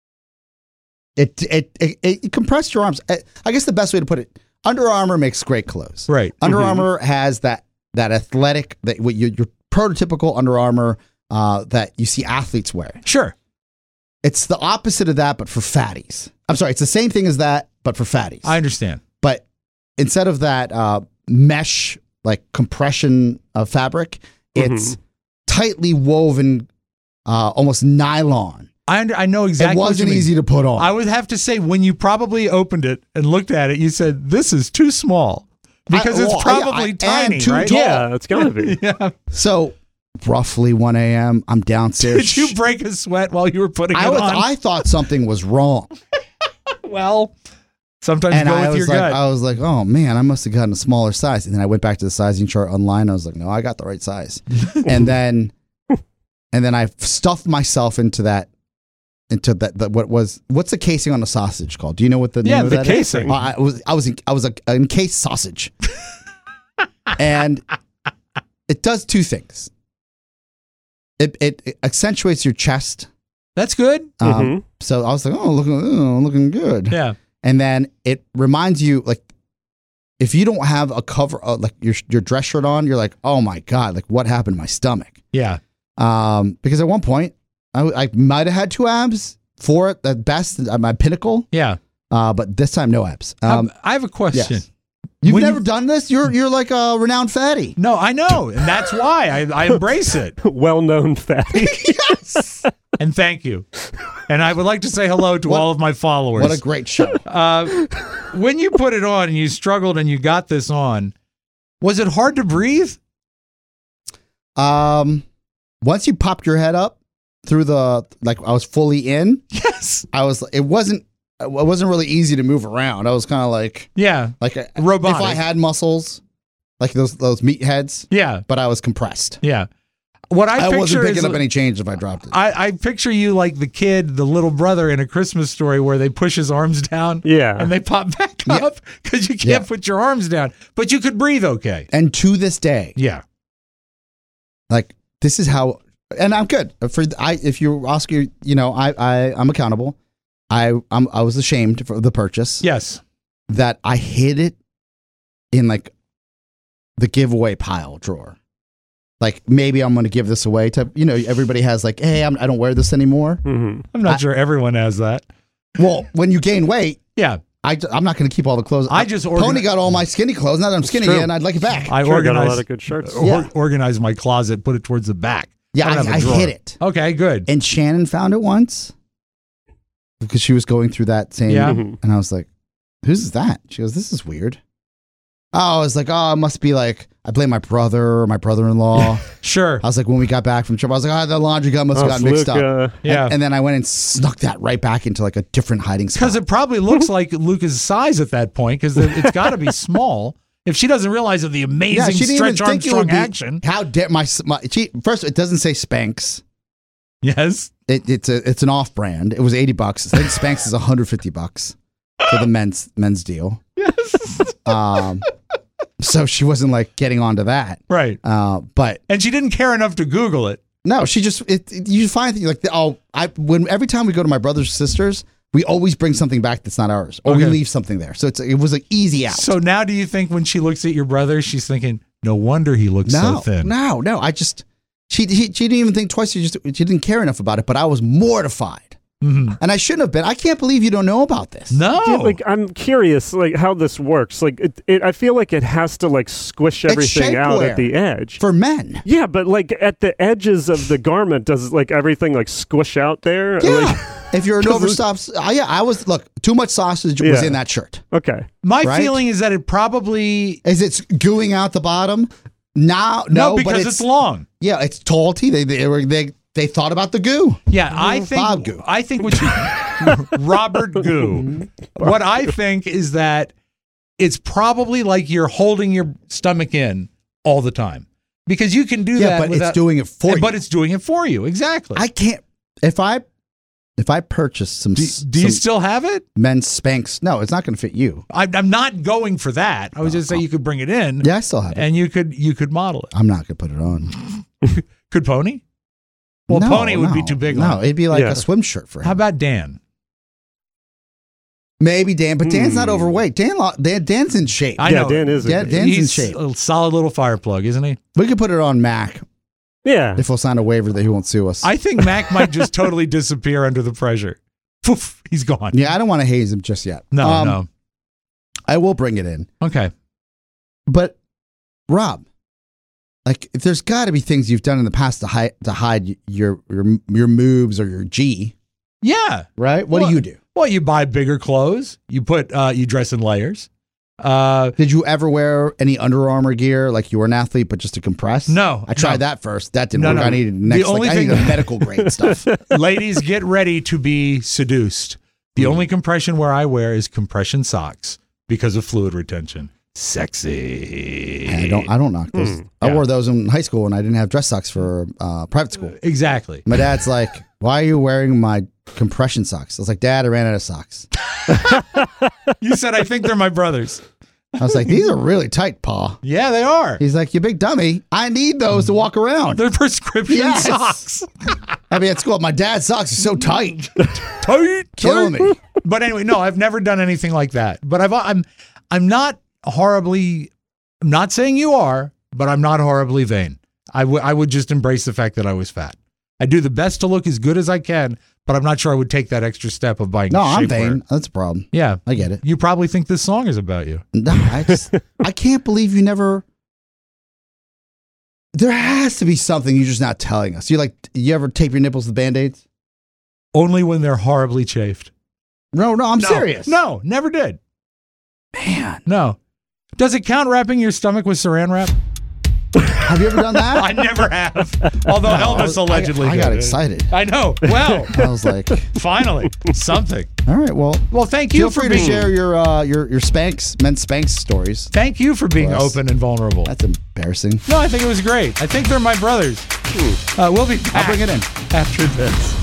It compressed your arms. I guess the best way to put it, Under Armour makes great clothes. Right. Under Armour has that athletic, your prototypical Under Armour that you see athletes wear. Sure. It's the opposite of that, but for fatties. I'm sorry, it's the same thing as that, but for fatties. I understand. But instead of that mesh, like compression of fabric, it's tightly woven, almost nylon. I know exactly. It wasn't easy to put on. I would have to say, when you probably opened it and looked at it, you said, "This is too small," because it's probably tiny, too right? tall. Yeah, it's gotta be. Yeah. So roughly 1 a.m., I'm downstairs. Did you break a sweat while you were putting it on? I thought something was wrong. Well, sometimes And go I with was your like, gut. I was like, oh man, I must have gotten a smaller size. And then I went back to the sizing chart online. I was like, no, I got the right size. and then I stuffed myself into that. What's the casing on a sausage called? Do you know what the name of the that casing. is? I was an encased sausage, and it does two things. It accentuates your chest. That's good. So I was like, looking good. Yeah. And then it reminds you, like, if you don't have a cover, like your dress shirt on, you're like, oh my God, like what happened to my stomach? Yeah. Because at one point, I might have had 2 abs, 4 at best, at my pinnacle. Yeah. But this time, no abs. I have a question. Yes. You've When never done this? You're like a renowned fatty. No, I know. And that's why I embrace it. Well-known fatty. Yes. And thank you. And I would like to say hello to all of my followers. What a great show. When you put it on and you struggled and you got this on, was it hard to breathe? Once you popped your head up through I was fully in. Yes. It wasn't really easy to move around. I was kind of like robotic. If I had muscles, like those meatheads. Yeah. But I was compressed. Yeah. What I picture wasn't picking is, up any change if I dropped it. I picture you like the kid, the little brother in A Christmas Story where they push his arms down and they pop back up because you can't put your arms down, but you could breathe okay. And to this day, like this is how, and I'm good. If you ask you, I'm accountable. I was ashamed for the purchase. Yes. That I hid it in like the giveaway pile drawer. Like maybe I'm going to give this away to, everybody has like, hey, I don't wear this anymore. Mm-hmm. I'm not sure everyone has that. Well, when you gain weight, I'm not going to keep all the clothes. Pony got all my skinny clothes. Now that I'm skinny again, I'd like it back. I got a lot of good shirts. Organized my closet, put it towards the back. Yeah, I hid it. Okay, good. And Shannon found it once because she was going through that same. Yeah. And I was like, who's that? She goes, this is weird. I was like, it must be like, I blame my brother or my brother-in-law. Sure. I was like, when we got back from trip, I was like, the laundry gun must have gotten mixed up. Yeah. And then I went and snuck that right back into like a different hiding spot. Because it probably looks like Luca's size at that point because it's got to be small. If she doesn't realize of the amazing Stretch Armstrong action. How dare first, it doesn't say Spanx. Yes. It's an off-brand. It was $80. I think Spanx is $150 for the men's deal. Yes. So she wasn't like getting onto that, right? And she didn't care enough to Google it. No, she just you find things like every time we go to my brother's or sisters, we always bring something back that's not ours, or we leave something there. So it was like easy out. So now, do you think when she looks at your brother, she's thinking, no wonder he looks so thin? No. She didn't even think twice. She didn't care enough about it. But I was mortified. Mm-hmm. And I shouldn't have been. I can't believe you don't know about this. No. Dude, I'm curious, how this works. I feel like it has to squish everything out at the edge for men. Yeah, but at the edges of the garment, does everything squish out there? Yeah. If you're an overstuffed, I was too much sausage was in that shirt. Okay. My feeling is that it probably it's gooing out the bottom. No, because but it's long. Yeah, it's tall tea. They thought about the goo. Yeah, I think Bob Goo. I think what you Robert Goo. What I think is that it's probably like you're holding your stomach in all the time because you can do that. But it's doing it for you. But it's doing it for you exactly. I can't. If I purchase some, do you still have it? Men's Spanx? No, it's not going to fit you. I'm not going for that. I was just saying you could bring it in. Yeah, I still have it, and you could model it. I'm not going to put it on. Could Pony? Well, Pony would be too big. No, it'd be like a swim shirt for him. How about Dan? Maybe Dan, but Dan's not overweight. Dan's in shape. I know. Dan is. Dan's in shape. A solid little fire plug, isn't he? We could put it on Mac. Yeah. If we'll sign a waiver that he won't sue us. I think Mac might just totally disappear under the pressure. Poof, he's gone. Yeah, I don't want to haze him just yet. No. I will bring it in. Okay. But Rob, there's got to be things you've done in the past to hide your moves or your G. Yeah. Right? What do you do? Well, you buy bigger clothes. You you dress in layers. Did you ever wear any Under Armour gear like you were an athlete, but just to compress? No. I tried that first. That didn't work. No. I needed I needed medical grade stuff. Ladies, get ready to be seduced The only compression wear I wear is compression socks because of fluid retention. Sexy. I don't knock those. I wore those in high school when I didn't have dress socks for private school. Exactly. My dad's like, "Why are you wearing my compression socks?" I was like, "Dad, I ran out of socks." You said, I think they're my brothers. I was like, "These are really tight, Pa." Yeah, they are. He's like, "You big dummy. I need those to walk around." They're prescription Yes. socks. I mean, at school, my dad's socks are so tight. Tight. Killing me. But anyway, no, I've never done anything like that. But I'm not horribly, I'm not saying you are, but I'm not horribly vain. I would just embrace the fact that I was fat. I do the best to look as good as I can, but I'm not sure I would take that extra step of buying No, I'm shapewear. vain. That's a problem. Yeah. I get it. You probably think this song is about you. No, I can't believe you never. There has to be something you're just not telling us. You ever tape your nipples with Band-Aids? Only when they're horribly chafed. No, I'm serious. No, never did. Man. No. Does it count wrapping your stomach with saran wrap? Have you ever done that? I never have. Although Elvis allegedly I got did. excited. I know. Well, I was like, finally, something. all right, well, Thank you feel for free being to share your Spanx, men's Spanx stories. Thank you for being Plus. open and vulnerable. That's embarrassing. No, I think it was great. I think they're my brothers. We'll be back I'll bring it in. after this.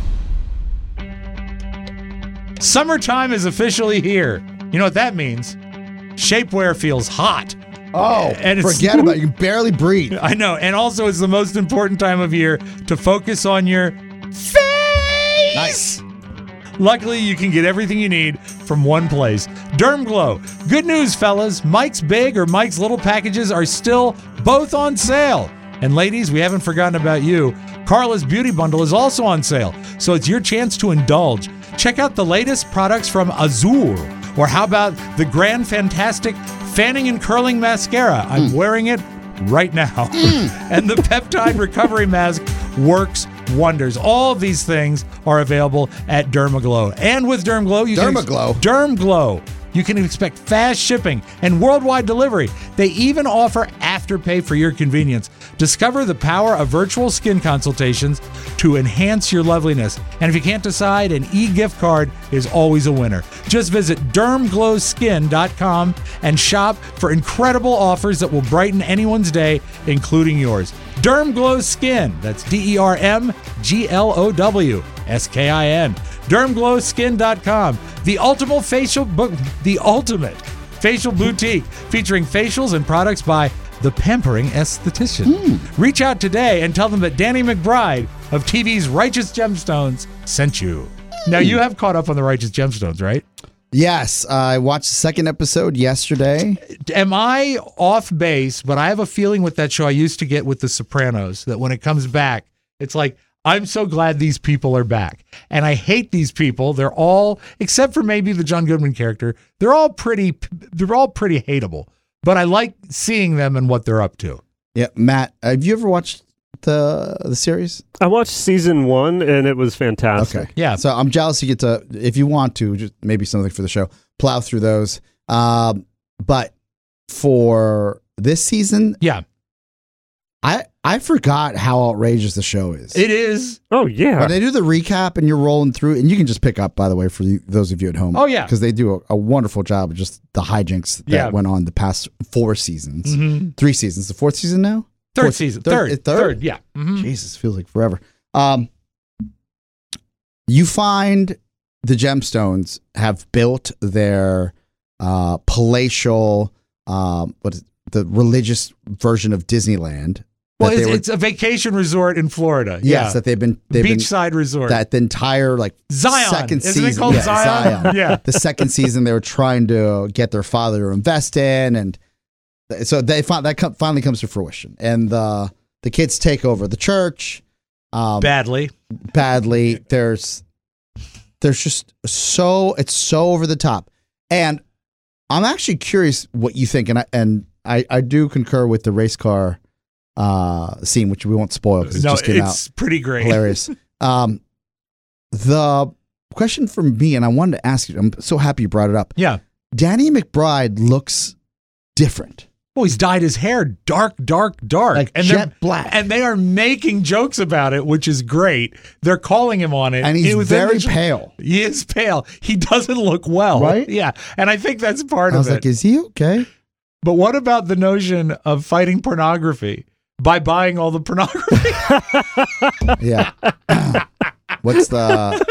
Summertime is officially here. You know what that means? Shapewear feels hot. Oh, And it's- forget about it. You can barely breathe. I know. And also, it's the most important time of year to focus on your face. Nice. Luckily, you can get everything you need from one place. DermGlow. Good news, fellas. Mike's Big or Mike's Little packages are still both on sale. And ladies, we haven't forgotten about you. Carla's Beauty Bundle is also on sale, so it's your chance to indulge. Check out the latest products from Azul. Or how about the Grand Fantastic Fanning and Curling Mascara? I'm wearing it right now. And the Peptide Recovery Mask works wonders. All of these things are available at DermaGlow. And with DermaGlow, DermaGlow. You can expect fast shipping and worldwide delivery. They even offer Afterpay for your convenience. Discover the power of virtual skin consultations to enhance your loveliness. And if you can't decide, an e-gift card is always a winner. Just visit dermglowskin.com and shop for incredible offers that will brighten anyone's day, including yours. DermGlow Skin. That's DermGlowSkin. DermGlowSkin.com. The ultimate facial boutique featuring facials and products by the Pampering Esthetician. Reach out today and tell them that Danny McBride of TV's Righteous Gemstones sent you. Now, you have caught up on the Righteous Gemstones, right? Yes, I watched the second episode yesterday. Am I off base? But I have a feeling with that show I used to get with The Sopranos that when it comes back, it's like, I'm so glad these people are back. And I hate these people. They're all, except for maybe the John Goodman character, they're all pretty hateable. But I like seeing them and what they're up to. Yeah, Matt, have you ever watched the series? I watched season 1 and it was fantastic. Okay. Yeah. So I'm jealous you get to, if you want to, just maybe something for the show, plow through those. But for this season, Yeah, I forgot how outrageous the show is. it is. Oh, yeah. When they do the recap and you're rolling through, and you can just pick up, by the way, for those of you at home. Oh, yeah. Because they do a wonderful job of just the hijinks that went on the past 4 seasons. 3 seasons. The 4th season now? Third season. Third. Yeah. Mhm. Jesus, feels like forever. You find the Gemstones have built their palatial, the religious version of Disneyland. Well, it's a vacation resort in Florida. Yes, Yeah. that they've been Beachside resort. that the entire Zion. second Isn't season. it called Zion? Yeah. The second season they were trying to get their father to invest in, and so they finally comes to fruition, and the kids take over the church Badly. There's just it's so over the top, and I'm actually curious what you think, and I do concur with the race car scene, which we won't spoil because it just came out. It's pretty great. Hilarious. The question for me, and I wanted to ask you, I'm so happy you brought it up. Yeah. Danny McBride looks different. Oh, he's dyed his hair dark. Like and jet black. And they are making jokes about it, which is great. They're calling him on it. And he's very pale. He is pale. He doesn't look well. Right? Yeah. And I think that's part I of was it. like, is he okay? But what about the notion of fighting pornography by buying all the pornography? Yeah. What's the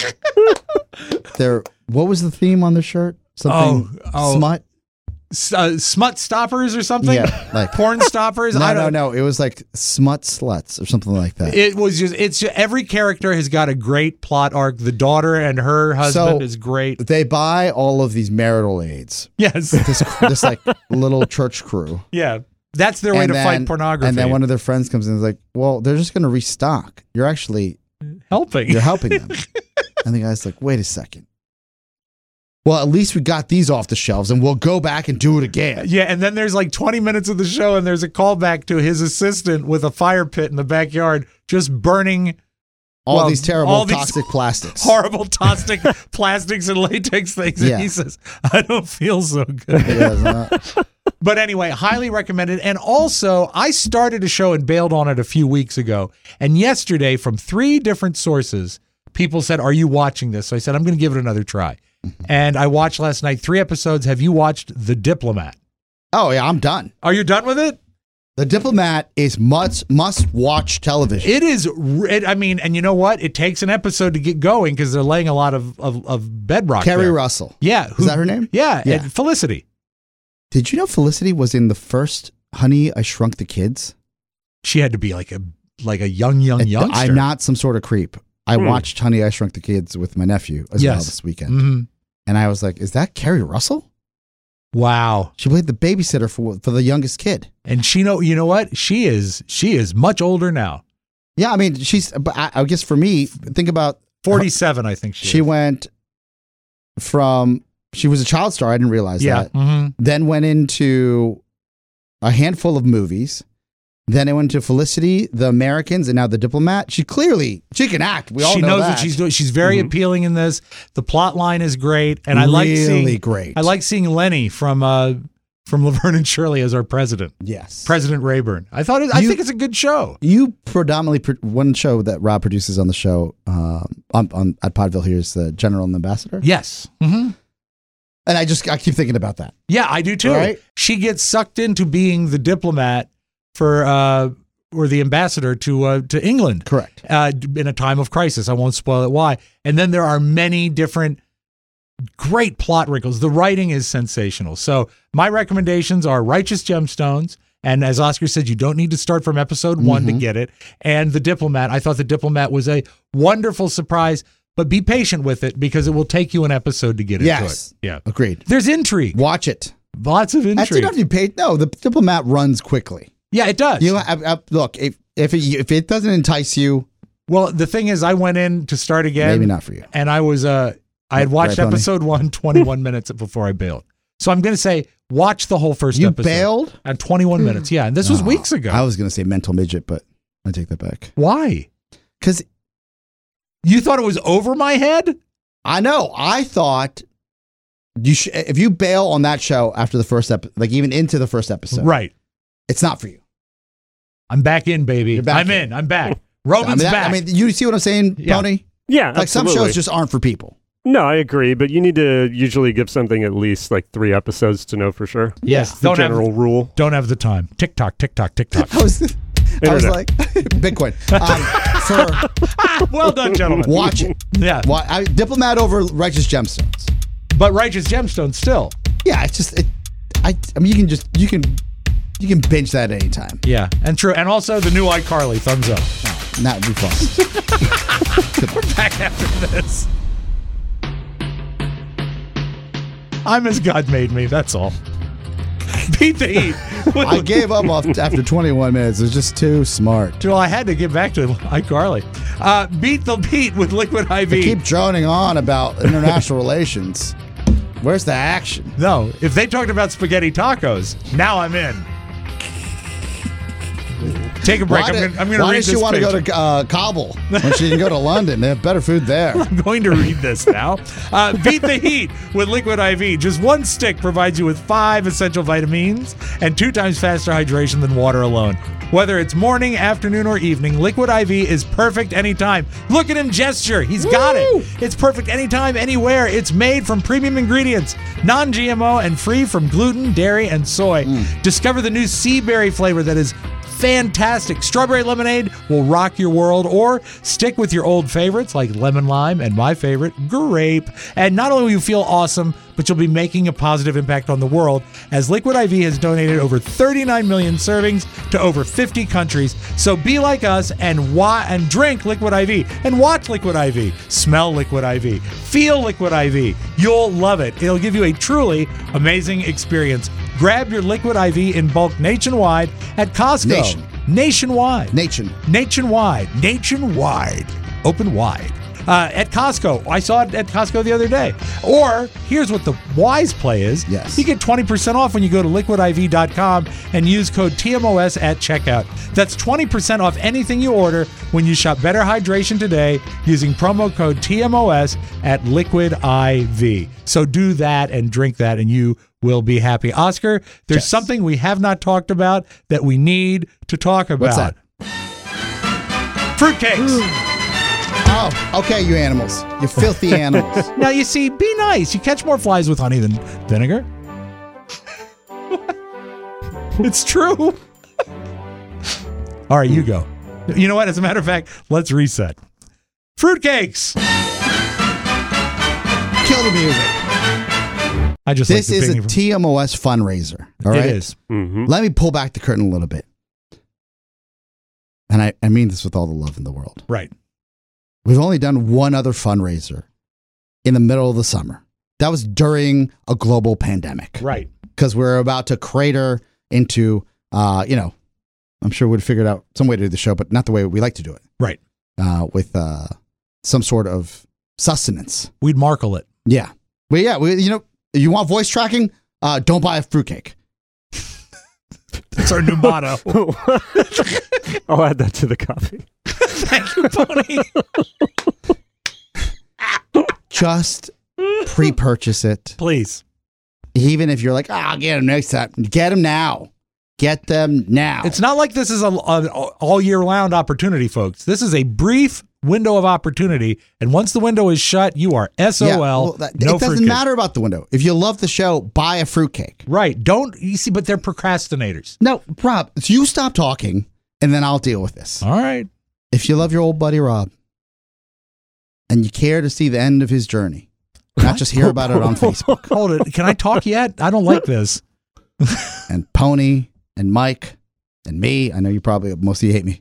what was the theme on the shirt? Something smut? Smut stoppers or something? Yeah, like porn stoppers? No. It was like smut sluts or something like that. It's just every character has got a great plot arc. The daughter and her husband is great. They buy all of these marital aids. Yes. This like little church crew. Yeah. That's their way to fight pornography. And then one of their friends comes in and is like, well, they're just going to restock. You're actually helping. You're helping them. And the guy's like, wait a second. Well, at least we got these off the shelves and we'll go back and do it again. Yeah, and then there's like 20 minutes of the show and there's a callback to his assistant with a fire pit in the backyard just burning all these terrible toxic plastics. Horrible toxic plastics and latex things. And he says, I don't feel so good. But anyway, highly recommended. And also, I started a show and bailed on it a few weeks ago. And yesterday, from 3 different sources, people said, are you watching this? So I said, I'm going to give it another try. And I watched last night 3 episodes. Have you watched The Diplomat? Oh, yeah, I'm done. Are you done with it? The Diplomat is must-watch television. It is. I mean, and you know what? It takes an episode to get going because they're laying a lot of bedrock. Kerry there. Russell. Yeah. Is that her name? Yeah. And Felicity. Did you know Felicity was in the first Honey, I Shrunk the Kids? She had to be like a young youngster. I'm not some sort of creep. I watched Honey, I Shrunk the Kids with my nephew as well this weekend. Mm-hmm. And I was like, is that Kerry Russell? Wow. She played the babysitter for the youngest kid. And you know what? She is much older now. Yeah, I mean, I guess for me, think about 47, I think she went from, she was a child star, I didn't realize that. Mm-hmm. Then went into a handful of movies. Then it went to Felicity, The Americans, and now The Diplomat. She can act. We all know that. She knows what she's doing. She's very appealing in this. The plot line is great, and I like seeing Lenny from Laverne and Shirley as our president. Yes, President Rayburn. I think it's a good show. You predominantly one show that Rob produces on the show at Podville here is the General and Ambassador. Yes. Mm-hmm. And I keep thinking about that. Yeah, I do too. Right? She gets sucked into being the diplomat for or the ambassador to England. Correct. In a time of crisis. I won't spoil it why. And then there are many different great plot wrinkles. The writing is sensational. So my recommendations are Righteous Gemstones. And as Oscar said, you don't need to start from episode 1 to get it. And The Diplomat. I thought The Diplomat was a wonderful surprise, but be patient with it because it will take you an episode to get into it. Yeah. Agreed. There's intrigue. Watch it. Lots of intrigue. Actually, don't be paid. No, The Diplomat runs quickly. Yeah, it does. Look, if it doesn't entice you, well, the thing is, I went in to start again. Maybe not for you. And I was I had watched episode 1 21 minutes before I bailed. So I'm going to say watch the whole first episode. You bailed at 21 minutes. Yeah, and this was weeks ago. I was going to say mental midget, but I take that back. Why? Because you thought it was over my head. I know. I thought if you bail on that show after the first episode, like even into the first episode, right? It's not for you. I'm back in, baby. I'm back. Roman's back. I mean, you see what I'm saying, Tony? Yeah, like absolutely. Some shows just aren't for people. No, I agree, but you need to usually give something at least like 3 episodes to know for sure. Yes, the general rule. Don't have the time. Tick tock, tick tock, tick tock. I was like, Bitcoin. Well done, gentlemen. Watch it. Yeah, Diplomat over Righteous Gemstones, but Righteous Gemstones still. Yeah, it's just. I mean, you can binge that at any time. Yeah, and true. And also the new iCarly, thumbs up. Oh, that would be fun. We're back after this. I'm as God made me, that's all. Beat the Heat. I gave up after 21 minutes. It was just too smart. Well, I had to get back to iCarly. Beat the Beat with Liquid IV. They keep droning on about international relations. Where's the action? No, if they talked about spaghetti tacos, now I'm in. Take a break. Why I'm going to read Why this does she want to go page. to Kabul when she can go to London? They have better food there. I'm going to read this now. Beat the heat with Liquid IV. Just one stick provides you with 5 essential vitamins and 2 times faster hydration than water alone. Whether it's morning, afternoon, or evening, Liquid IV is perfect anytime. Look at him gesture. He's got it. It's perfect anytime, anywhere. It's made from premium ingredients, non-GMO, and free from gluten, dairy, and soy. Discover the new sea berry flavor that is fantastic. Strawberry lemonade will rock your world, or stick with your old favorites like lemon lime and my favorite, grape. And not only will you feel awesome, but you'll be making a positive impact on the world, as Liquid IV has donated over 39 million servings to over 50 countries. So be like us and drink Liquid IV and watch Liquid IV, smell Liquid IV, feel Liquid IV. You'll love it. It'll give you a truly amazing experience. Grab your Liquid IV in bulk nationwide at Costco. Nationwide. Open wide. At Costco. I saw it at Costco the other day. Or here's what the wise play is. Yes. You get 20% off when you go to liquidiv.com and use code TMOS at checkout. That's 20% off anything you order when you shop Better Hydration today using promo code TMOS at Liquid IV. So do that and drink that and you will be happy. Oscar, there's something we have not talked about that we need to talk about. What's that? Fruitcakes. Oh, okay, you animals. You filthy animals. Now, you see, be nice. You catch more flies with honey than vinegar. It's true. All right, you go. You know what? As a matter of fact, let's reset. Fruitcakes. Kill the music. I just This like the is a beginning. TMOS fundraiser. All right? It is. Mm-hmm. Let me pull back the curtain a little bit. And I mean this with all the love in the world. Right. We've only done one other fundraiser in the middle of the summer. That was during a global pandemic. Right. Because we're about to crater into, I'm sure we'd figured out some way to do the show, but not the way we like to do it. Right. With some sort of sustenance. We'd markle it. Yeah. Well, yeah. You want voice tracking? Don't buy a fruitcake. That's our new motto. I'll add that to the copy. Thank you, Pony. Just pre-purchase it. Please. Even if you're like, I'll get them next time. Get them now. Get them now. It's not like this is an all year round opportunity, folks. This is a brief window of opportunity, and once the window is shut, you are SOL. Yeah, well, no it doesn't fruitcake. matter about the window. If you love the show, buy a fruitcake. Right. You see, but they're procrastinators. No, Rob, you stop talking, and then I'll deal with this. All right. If you love your old buddy Rob, and you care to see the end of his journey, not just hear about it on Facebook. Hold it. Can I talk yet? I don't like this. And Pony and Mike and me, I know you probably, most of you hate me,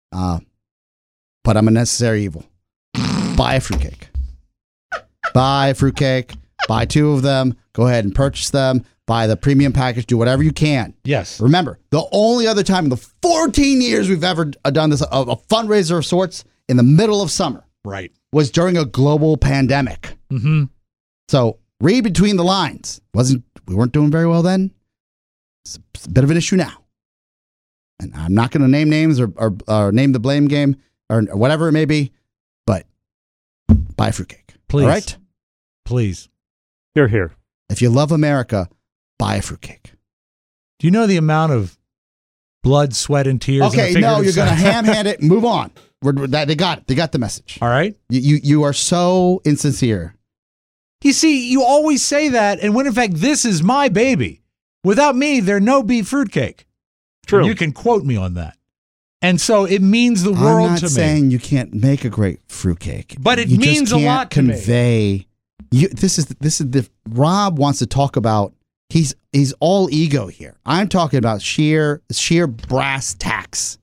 but I'm a necessary evil. Buy a fruitcake. Buy a fruitcake. Buy 2 of them. Go ahead and purchase them. Buy the premium package. Do whatever you can. Yes. Remember, the only other time in the 14 years we've ever done this, a fundraiser of sorts in the middle of summer, Right. was during a global pandemic. Mm-hmm. So read between the lines. We weren't doing very well then. It's a bit of an issue now. And I'm not going to name names or name the blame game or whatever it may be, but buy a fruitcake. Please. All right? Please. You're here. If you love America, buy a fruitcake. Do you know the amount of blood, sweat, and tears? Okay, no, you're going to ham-hand it. Move on. They got it. They got the message. All right. You are so insincere. You see, you always say that, and when in fact this is my baby. Without me, there'd no be fruitcake. True. You can quote me on that. And so it means the world I'm not to me. saying you can't make a great fruitcake, But it you means just a can't lot to me. convey. This is the Rob wants to talk about. He's all ego here. I'm talking about sheer brass tacks.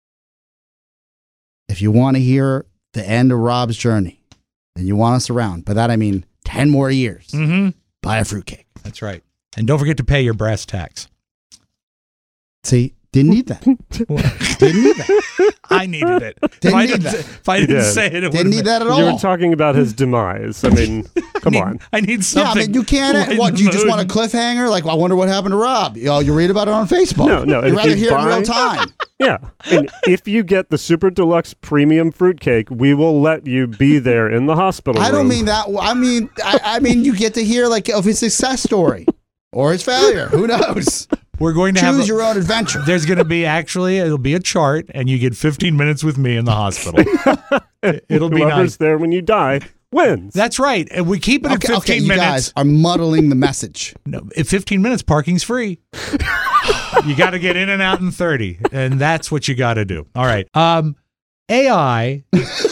If you want to hear the end of Rob's journey, and you want us around, by that I mean 10 more years, buy a fruitcake. That's right. And don't forget to pay your brass tax. See, Didn't need that. Didn't need that. I needed it. Didn't need didn't, that. if I didn't say it, Didn't need that at all. You were talking about his demise. I mean, come on. I need Yeah, something. I mean, you can't. lighten What? the You just mood. want a cliffhanger? Like, I wonder what happened to Rob. You read about it on Facebook. No. You'd If rather you hear it in buy- real time. Yeah. And if you get the super deluxe premium fruitcake, we will let you be there in the hospital I don't room. mean that. I mean you get to hear like of his success story or his failure. Who knows? We're going to have Choose your own adventure. There's going to be it'll be a chart, and you get 15 minutes with me in the hospital. It'll be Whoever's nice. there when you die wins. That's right, and we keep it at 15 Okay, you minutes. guys are muddling the message. No, at 15 minutes, parking's free. You got to get in and out in 30, and that's what you got to do. All right. AI,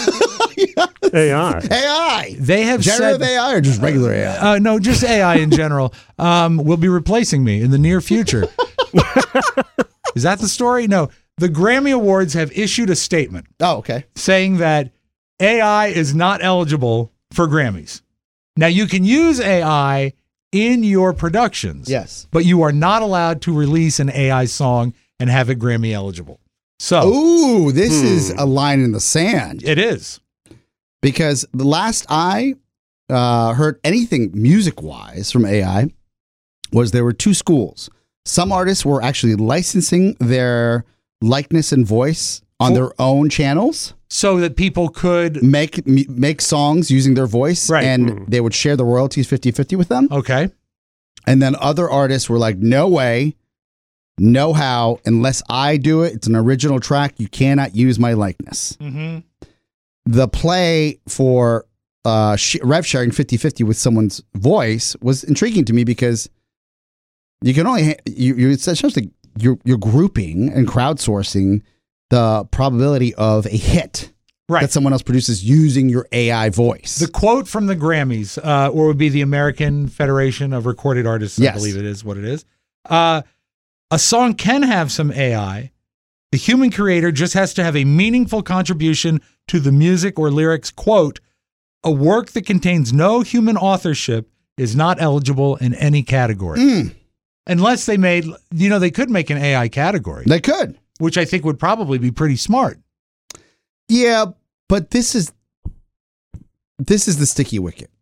AI. AI. they have Generative said... AI or just regular AI? No, just AI in general will be replacing me in the near future. Is that the story? No. The Grammy Awards have issued a statement Oh, okay. saying that AI is not eligible for Grammys. Now, you can use AI in your productions. Yes. But you are not allowed to release an AI song and have it Grammy eligible. So Ooh, this is a line in the sand. it is. Because the last I heard anything music-wise from AI was there were two schools. Some artists were actually licensing their likeness and voice on their own channels, So that people could. make songs using their voice, Right. and they would share the royalties 50-50 with them. Okay. And then other artists were like, no way, no how, unless I do it, it's an original track, you cannot use my likeness. Mm-hmm. The play for rev sharing 50-50 with someone's voice was intriguing to me because you can only you're essentially you're grouping and crowdsourcing the probability of a hit Right. that someone else produces using your AI voice. The quote from the Grammys, or would be the American Federation of Recorded Artists, I Yes. believe it is what it is. A song can have some AI. The human creator just has to have a meaningful contribution to the music or lyrics. Quote, a work that contains no human authorship is not eligible in any category. Unless they made, they could make an AI category, They could. which I think would probably be pretty smart. Yeah, but this is the sticky wicket.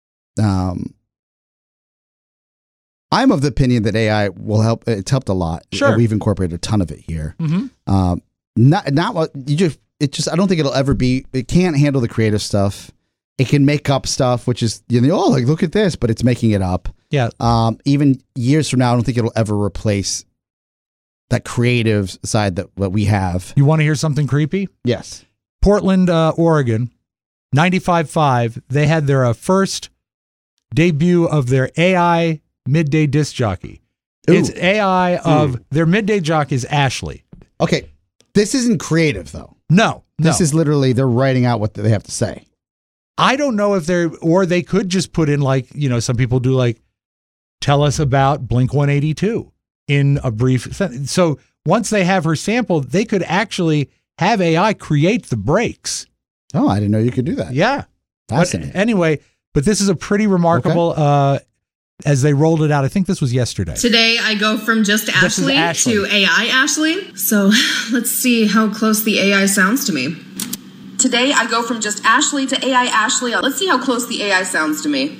I'm of the opinion that AI will help. It's helped a lot. Sure. We've incorporated a ton of it here. Mm-hmm. Not what you just. It just. I don't think it'll ever be. It can't handle the creative stuff. It can make up stuff, which is like look at this, but it's making it up. Yeah. Even years from now, I don't think it'll ever replace that creative side that we have. You want to hear something creepy? Yes. Portland, Oregon, 95.5, they had their first debut of their AI midday disc jockey. Ooh. It's AI of their midday jockey is Ashley. Okay. This isn't creative though. No. This is literally they're writing out what they have to say. I don't know if they could just put in some people do tell us about Blink-182 in a brief sentence. So once they have her sampled, they could actually have AI create the breaks. Oh, I didn't know you could do that. Yeah. Fascinating. But anyway, this is a pretty remarkable, as they rolled it out. I think this was yesterday. Today, I go from just This is Ashley Ashley. to AI Ashley. So let's see how close the AI sounds to me. Today, I go from just Ashley to AI Ashley. Let's see how close the AI sounds to me.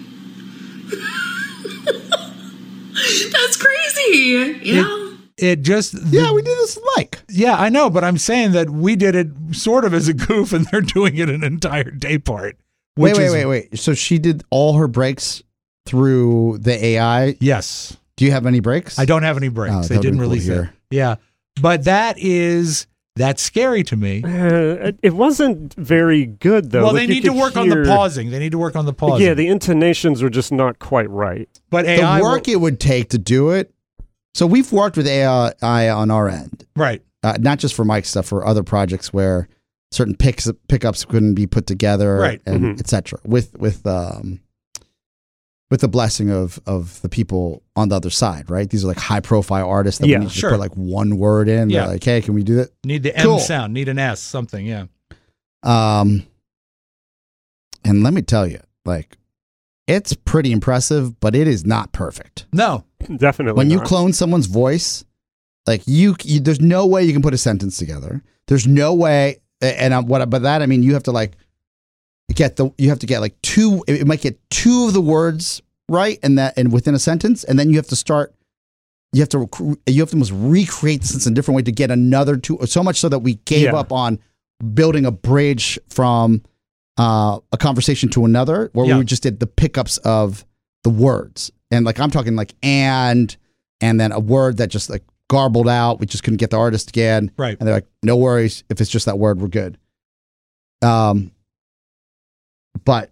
That's crazy. It just... Yeah, we did this with Mike. Yeah, I know, but I'm saying that we did it sort of as a goof, and they're doing it an entire day part. Wait. So she did all her breaks through the AI. Yes. Do you have any breaks? I don't have any breaks. Oh, They that would've didn't been cool release to it. hear. Yeah. But that's scary to me. It wasn't very good, though. Well, Like, they you need to could work on the hear- pausing. They need to work on the pausing. Yeah, the intonations were just not quite right. But The AI work it would take to do it. So we've worked with AI on our end, right. not just for Mike's stuff, for other projects where certain pickups couldn't be put together, Right. and etc. With the blessing of the people on the other side, right? These are like high profile artists that Yeah, we need to sure. put like one word in. Yeah. They're like, hey, can we do that? Need the Cool. M sound. Need an S. Something. Yeah. And let me tell you, it's pretty impressive, but it is not perfect. No. Definitely When you not. clone someone's voice, Like there's no way you can put a sentence together. There's no way, and by that I mean you have to like you have to get like two. It might get two of the words right, and within a sentence, and then you have to start. You have to almost recreate the sentence in a different way to get another two. So much so that we gave up on building a bridge from a conversation to another, where we just did the pickups of the words, and like I'm talking like and then a word that just like garbled out. We just couldn't get the artist again, right? And they're like, no worries, if it's just that word, we're good. But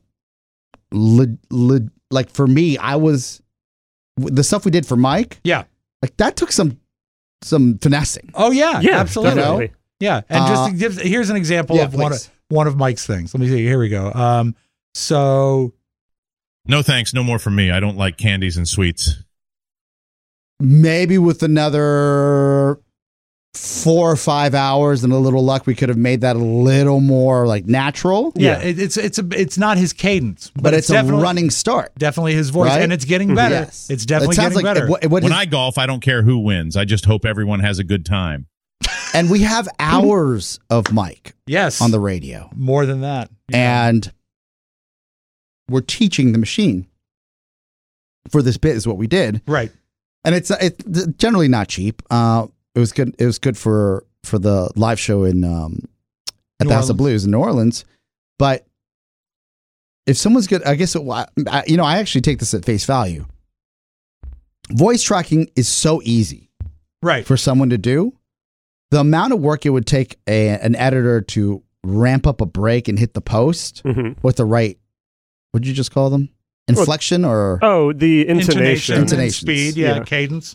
like for me, the stuff we did for Mike, like that took some finessing. Oh yeah, absolutely. Definitely. Yeah, and here's an example of one of Mike's things. Let me see. Here we go. So, no thanks, no more from me. I don't like candies and sweets. Maybe with another 4 or 5 hours and a little luck, we could have made that a little more like natural. Yeah, it's not his cadence, but it's a running start. Definitely his voice, right? And it's getting better. Yes. It's definitely getting better. When I golf, I don't care who wins. I just hope everyone has a good time. And we have hours of Mike, yes, on the radio. More than that, and we're teaching the machine for this bit is what we did, right? And it's generally not cheap. It was good. It was good for the live show in at the House of Blues in New Orleans. But if someone's good, I guess I actually take this at face value. Voice tracking is so easy, right, for someone to do. The amount of work it would take an editor to ramp up a break and hit the post with the right, what'd you just call them? Inflection or? Oh, the intonation. Speed, cadence.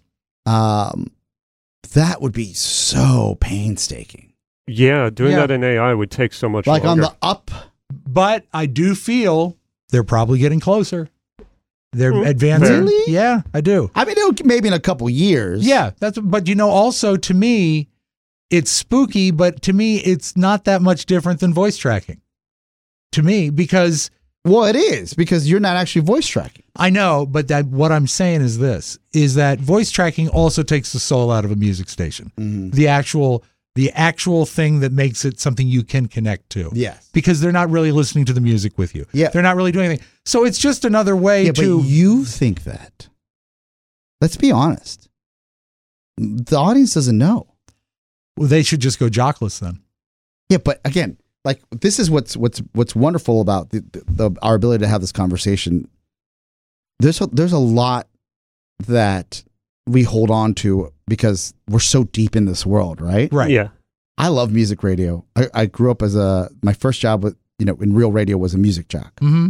That would be so painstaking. Yeah, doing that in AI would take so much longer. On the up. But I do feel they're probably getting closer. They're advancing. Really? Yeah, I do. I mean, maybe in a couple years. Yeah, but also to me, it's spooky, but to me, it's not that much different than voice tracking. To me, because... Well, it is, because you're not actually voice tracking. I know, but what I'm saying is that voice tracking also takes the soul out of a music station. Mm-hmm. The actual thing that makes it something you can connect to. Yes. Because they're not really listening to the music with you. Yeah. They're not really doing anything. So it's just another way to... But you think that. Let's be honest. The audience doesn't know. Well, they should just go jockless then. Yeah, but again, like this is what's wonderful about our ability to have this conversation. There's a lot that we hold on to because we're so deep in this world, right? Right. Yeah. I love music radio. I grew up my first job with in real radio was a music jock. Mm-hmm.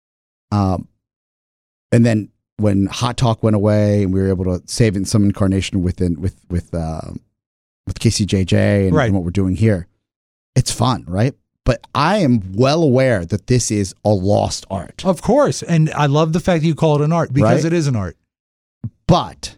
And then when Hot Talk went away and we were able to save it in some incarnation with KCJJ and what we're doing here, it's fun, right? But I am well aware that this is a lost art. Of course. And I love the fact that you call it an art because it is an art. But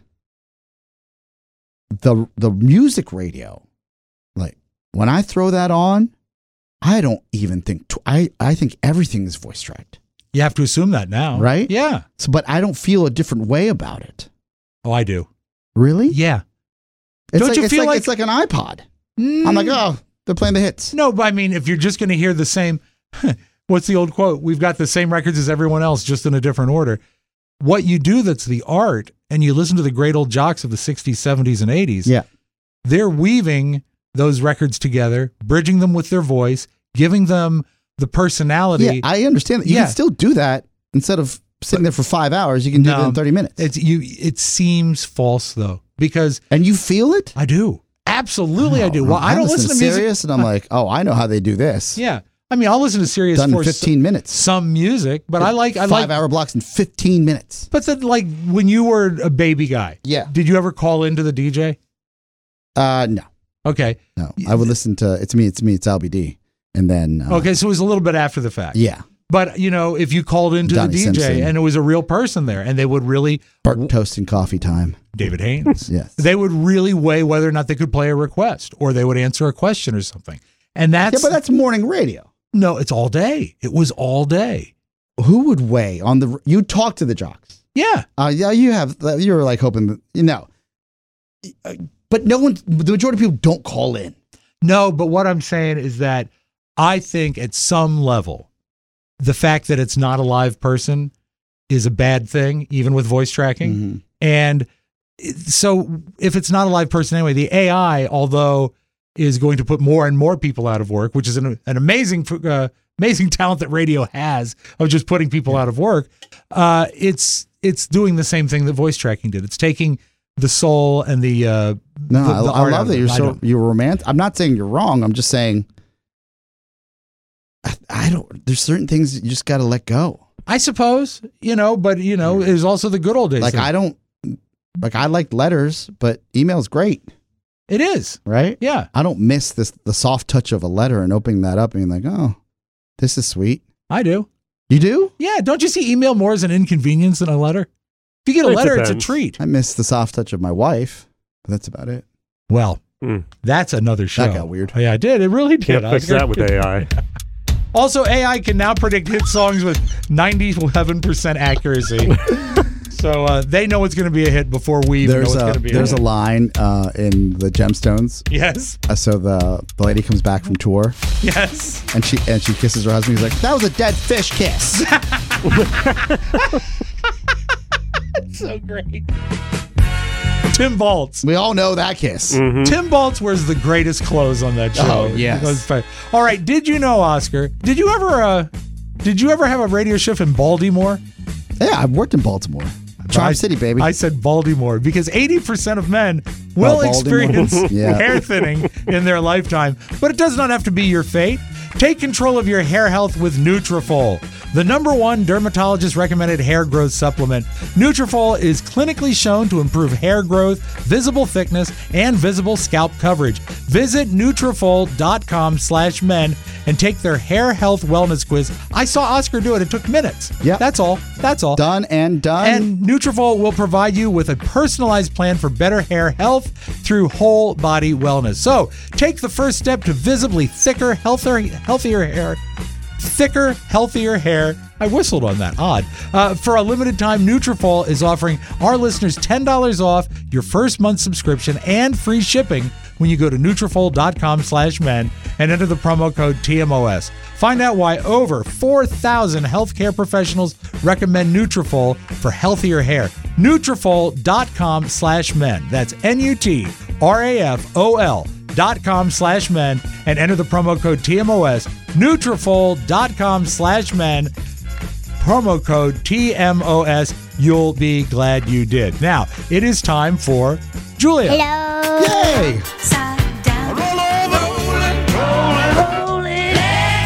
the music radio, like when I throw that on, I don't even think, I think everything is voice tracked. You have to assume that now. Right? Yeah. So, but I don't feel a different way about it. Oh, I do. Really? Yeah. Don't you feel like it's like an iPod? I'm like, oh, they're playing the hits. No, but I mean, if you're just going to hear the same, what's the old quote? We've got the same records as everyone else, just in a different order. What you do that's the art, and you listen to the great old jocks of the 60s, 70s, and 80s, they're weaving those records together, bridging them with their voice, giving them the personality. Yeah, I understand that. You can still do that instead of sitting there for 5 hours. You can do it in 30 minutes. It seems false, though, because... And you feel it? I do. Absolutely, I do. Well, I don't listen to music. Sirius, and I'm like, oh, I know how they do this. Yeah. I mean, I'll listen to Sirius done for in 15 minutes. Some music, but I like 5-hour blocks in 15 minutes. But then, like when you were a baby guy, did you ever call into the DJ? No. Okay. No, I would listen to It's Me, It's LBD, and then. Okay, so it was a little bit after the fact. Yeah. But if you called into Donnie the DJ Simpson. and it was a real person there, and they would really Burnt Toast and Coffee Time. David Haynes. Yes. They would really weigh whether or not they could play a request, or they would answer a question or something, and that's but that's morning radio. No, it's all day. It was all day. Who would weigh on the? You talk to the jocks. Yeah. Yeah. You were like hoping that, But the majority of people don't call in. No, but what I'm saying is that I think at some level, the fact that it's not a live person is a bad thing, even with voice tracking. Mm-hmm. And so if it's not a live person anyway, the AI, although is going to put more and more people out of work, which is an amazing talent that radio has of just putting people out of work. It's doing the same thing that voice tracking did. It's taking the soul and the I love that you're romantic. I'm not saying you're wrong. I'm just saying I don't. There's certain things that you just got to let go. I suppose, but there's also the good old days. Like I like letters, but email's great. It is, right? Yeah. I don't miss the soft touch of a letter and opening that up and being like, oh, this is sweet. I do. You do? Yeah. Don't you see email more as an inconvenience than a letter? If you get a letter, it's a treat. I miss the soft touch of my wife, but that's about it. Well, that's another show. That got weird. Yeah, I did. It really did. Can't fix that with AI. Also, AI can now predict hit songs with 97% accuracy. So they know it's going to be a hit before we even know it's going to be a hit. There's a line in the Gemstones. Yes. So the lady comes back from tour. Yes. And she kisses her husband. He's like, that was a dead fish kiss. That's so great. Tim Baltz. We all know that kiss. Mm-hmm. Tim Baltz wears the greatest clothes on that show. Oh, yes. All right. Did you know, Oscar? Did you ever have a radio shift in Baltimore? Yeah, I've worked in Baltimore. Charm City, baby. I said Baltimore because 80% of men will experience hair thinning in their lifetime, but it does not have to be your fate. Take control of your hair health with Nutrafol, the #1 dermatologist recommended hair growth supplement. Nutrafol is clinically shown to improve hair growth, visible thickness, and visible scalp coverage. Visit Nutrafol.com/men and take their hair health wellness quiz. I saw Oscar do it. It took minutes. Yeah. That's all. Done and done. And Nutrafol will provide you with a personalized plan for better hair health through whole body wellness. So take the first step to visibly thicker, healthier hair. Thicker, healthier hair. I whistled on that. Odd. For a limited time, Nutrafol is offering our listeners $10 off your first month subscription and free shipping when you go to Nutrafol.com/men and enter the promo code TMOS. Find out why over 4,000 healthcare professionals recommend Nutrafol for healthier hair. Nutrafol.com/men. That's Nutrafol.com/men and enter the promo code TMOS. Nutrafol.com/men. Promo code TMOS. You'll be glad you did. Now, it is time for Julia. Hello. Yay. Side down. Roll over. Roll it.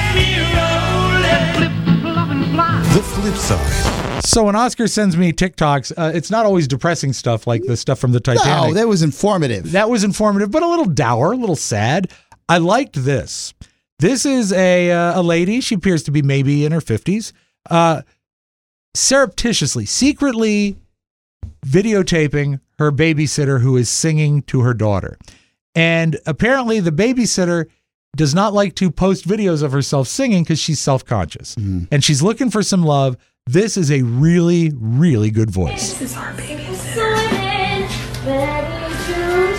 The flip side. So when Oscar sends me TikToks, it's not always depressing stuff like the stuff from the Titanic. No, that was informative. That was informative, but a little dour, a little sad. I liked this. This is a lady. She appears to be maybe in her 50s. Surreptitiously, secretly videotaping her babysitter who is singing to her daughter. And apparently the babysitter does not like to post videos of herself singing because she's self-conscious. Mm-hmm. And she's looking for some love. This is a really, really good voice. This is our babysitter. Ready to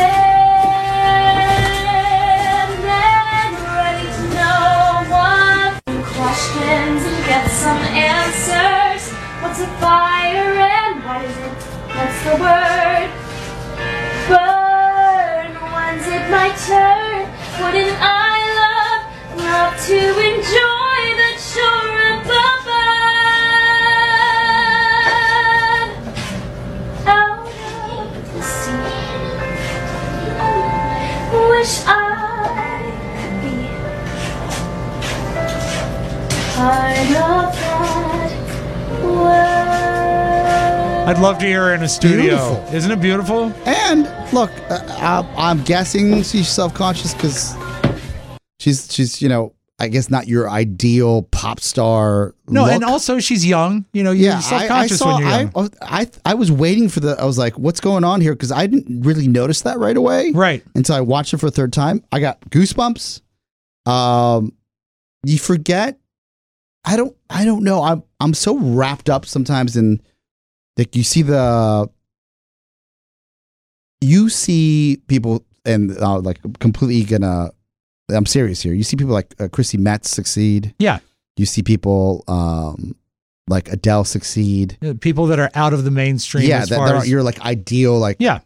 questions and get some answers. What's a fire and what is it? What's the word? Burn. When's it my turn? Wouldn't I love to enjoy the shore above? Out of the sea. Wish I could be part of that world. I'd love to hear her in a studio. Beautiful. Isn't it beautiful? And look, I'm guessing she's self-conscious because she's I guess not your ideal pop star. No, look. and also she's young. You're self-conscious when you're young. I was waiting for I was like, what's going on here? Because I didn't really notice that right away. Right. Until I watched it for a third time. I got goosebumps. You forget. I don't know. I'm so wrapped up sometimes in like you see the you see people, and like completely gonna, I'm serious here. You see people like Chrissy Metz succeed. Yeah. You see people like Adele succeed. People that are out of the mainstream. Yeah, as far as, you're like ideal. Like yeah.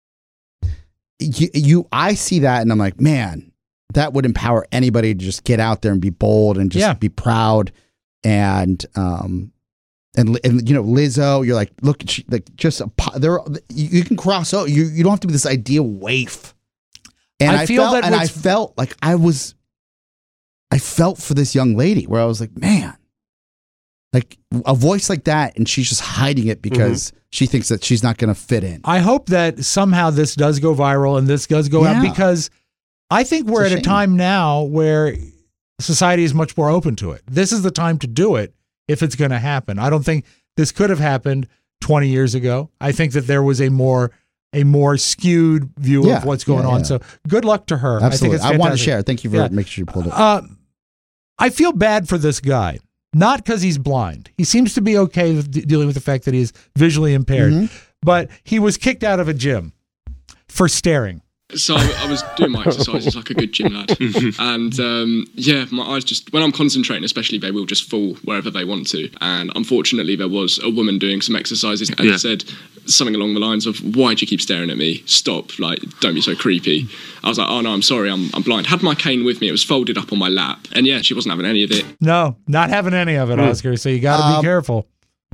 I see that and I'm like, man, that would empower anybody to just get out there and be bold and just be proud. And Lizzo, you're like, look, like just you can cross over. You don't have to be this ideal waif. And I felt like I felt for this young lady where I was like, man, like a voice like that, and she's just hiding it because she thinks that she's not going to fit in. I hope that somehow this does go viral and this does go out, because I think we're at a time now where society is much more open to it. This is the time to do it if it's going to happen. I don't think this could have happened 20 years ago. I think that there was a more skewed view of what's going on. So good luck to her. Absolutely. I want to share. Thank you for making sure you pulled it. I feel bad for this guy. Not because he's blind. He seems to be okay with dealing with the fact that he is visually impaired. But he was kicked out of a gym for staring. So I was doing my exercises like a good gym lad. And my eyes just, when I'm concentrating especially, they will just fall wherever they want to. And unfortunately there was a woman doing some exercises and said something along the lines of, why do you keep staring at me? Stop, like, don't be so creepy. I was like, oh no, I'm sorry, I'm blind. Had my cane with me, it was folded up on my lap. And yeah, she wasn't having any of it. No, not having any of it, Oscar. So you got to be careful.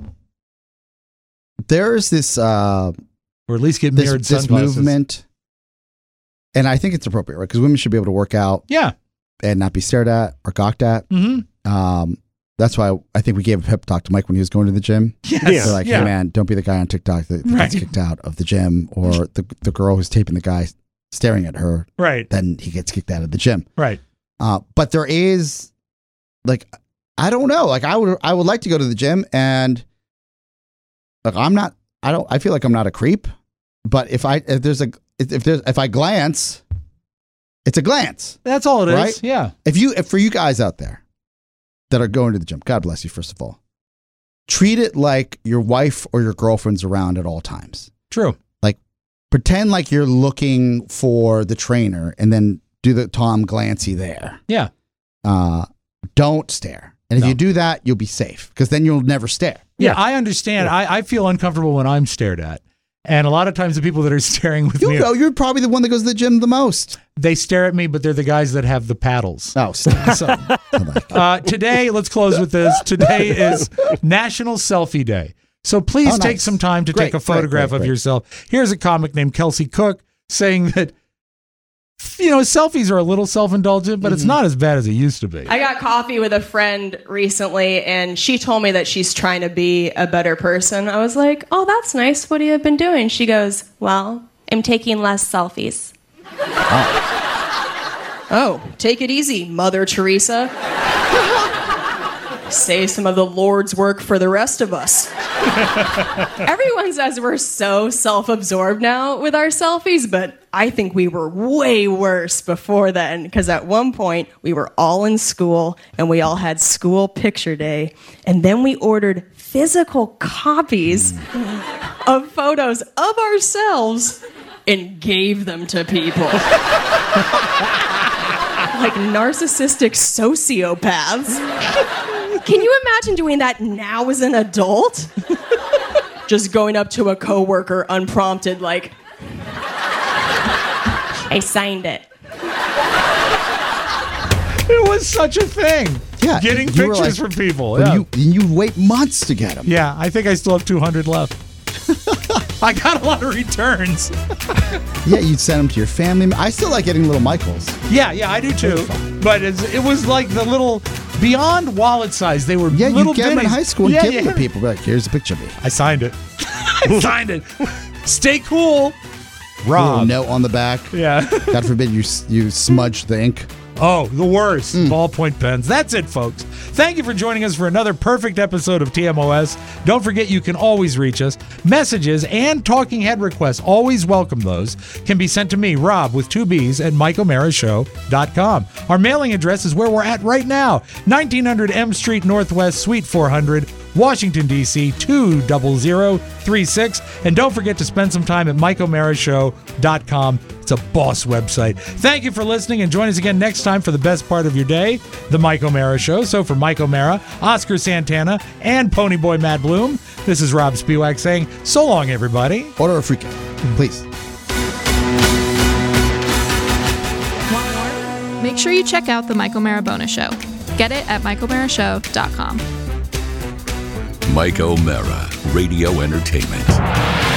There's this, or at least get mirrored this movement. And I think it's appropriate, right? Because women should be able to work out, and not be stared at or gawked at. That's why I think we gave a pep talk to Mike when he was going to the gym. Yes, They're like, hey man, don't be the guy on TikTok that gets kicked out of the gym, or the girl who's taping the guy staring at her. Right. Then he gets kicked out of the gym. Right. But there is, like, I don't know. Like I would like to go to the gym, and like I feel like I'm not a creep, but if I glance, it's a glance. That's all it is. Right? Yeah. If for you guys out there that are going to the gym, God bless you, first of all. Treat it like your wife or your girlfriend's around at all times. True. Like, pretend like you're looking for the trainer and then do the Tom Glancy there. Yeah. Don't stare. And if you do that, you'll be safe, because then you'll never stare. Yeah, I understand. Yeah. I feel uncomfortable when I'm stared at. And a lot of times the people that are staring with me... You're probably the one that goes to the gym the most. They stare at me, but they're the guys that have the paddles. Oh, today, let's close with this. Today is National Selfie Day. So please take some time to take a photograph of yourself. Here's a comic named Kelsey Cook saying that, selfies are a little self-indulgent, but it's not as bad as it used to be. I got coffee with a friend recently, and she told me that she's trying to be a better person. I was like, oh, that's nice. What have you been doing? She goes, well, I'm taking less selfies. Oh, take it easy, Mother Teresa. Say some of the Lord's work for the rest of us. Everyone says we're so self-absorbed now with our selfies, but I think we were way worse before then, because at one point we were all in school and we all had school picture day, and then we ordered physical copies of photos of ourselves and gave them to people. Like narcissistic sociopaths. Can you imagine doing that now as an adult? Just going up to a coworker unprompted, like, I signed it. It was such a thing. Yeah, getting pictures from people. You wait months to get them. Yeah, I think I still have 200 left. I got a lot of returns. Yeah, you'd send them to your family. I still like getting little Michaels. Yeah, I do too. But it was like the little, beyond wallet size. They were little you get them in high school and give them to people. Like, here's a picture of me. I signed it. I signed it. Stay cool, Rob. A little note on the back. Yeah. God forbid you smudge the ink. Oh, the worst. Ballpoint pens. That's it, folks. Thank you for joining us for another perfect episode of TMOS. Don't forget you can always reach us. Messages and talking head requests, always welcome those, can be sent to me, Rob, with 2 B's, at MikeO'MaraShow.com. Our mailing address is where we're at right now, 1900 M Street Northwest, Suite 400, Washington, D.C. 20036. And don't forget to spend some time at MikeO'MaraShow.com. It's a boss website. Thank you for listening, and join us again next time for the best part of your day, The Mike O'Mara Show. So for Mike O'Mara, Oscar Santana, and Ponyboy Matt Bloom, this is Rob Spiewak saying so long, everybody. Order a freak, please. Make sure you check out The Mike O'Mara Bonus Show. Get it at MikeO'MaraShow.com. Mike O'Mara, Radio Entertainment.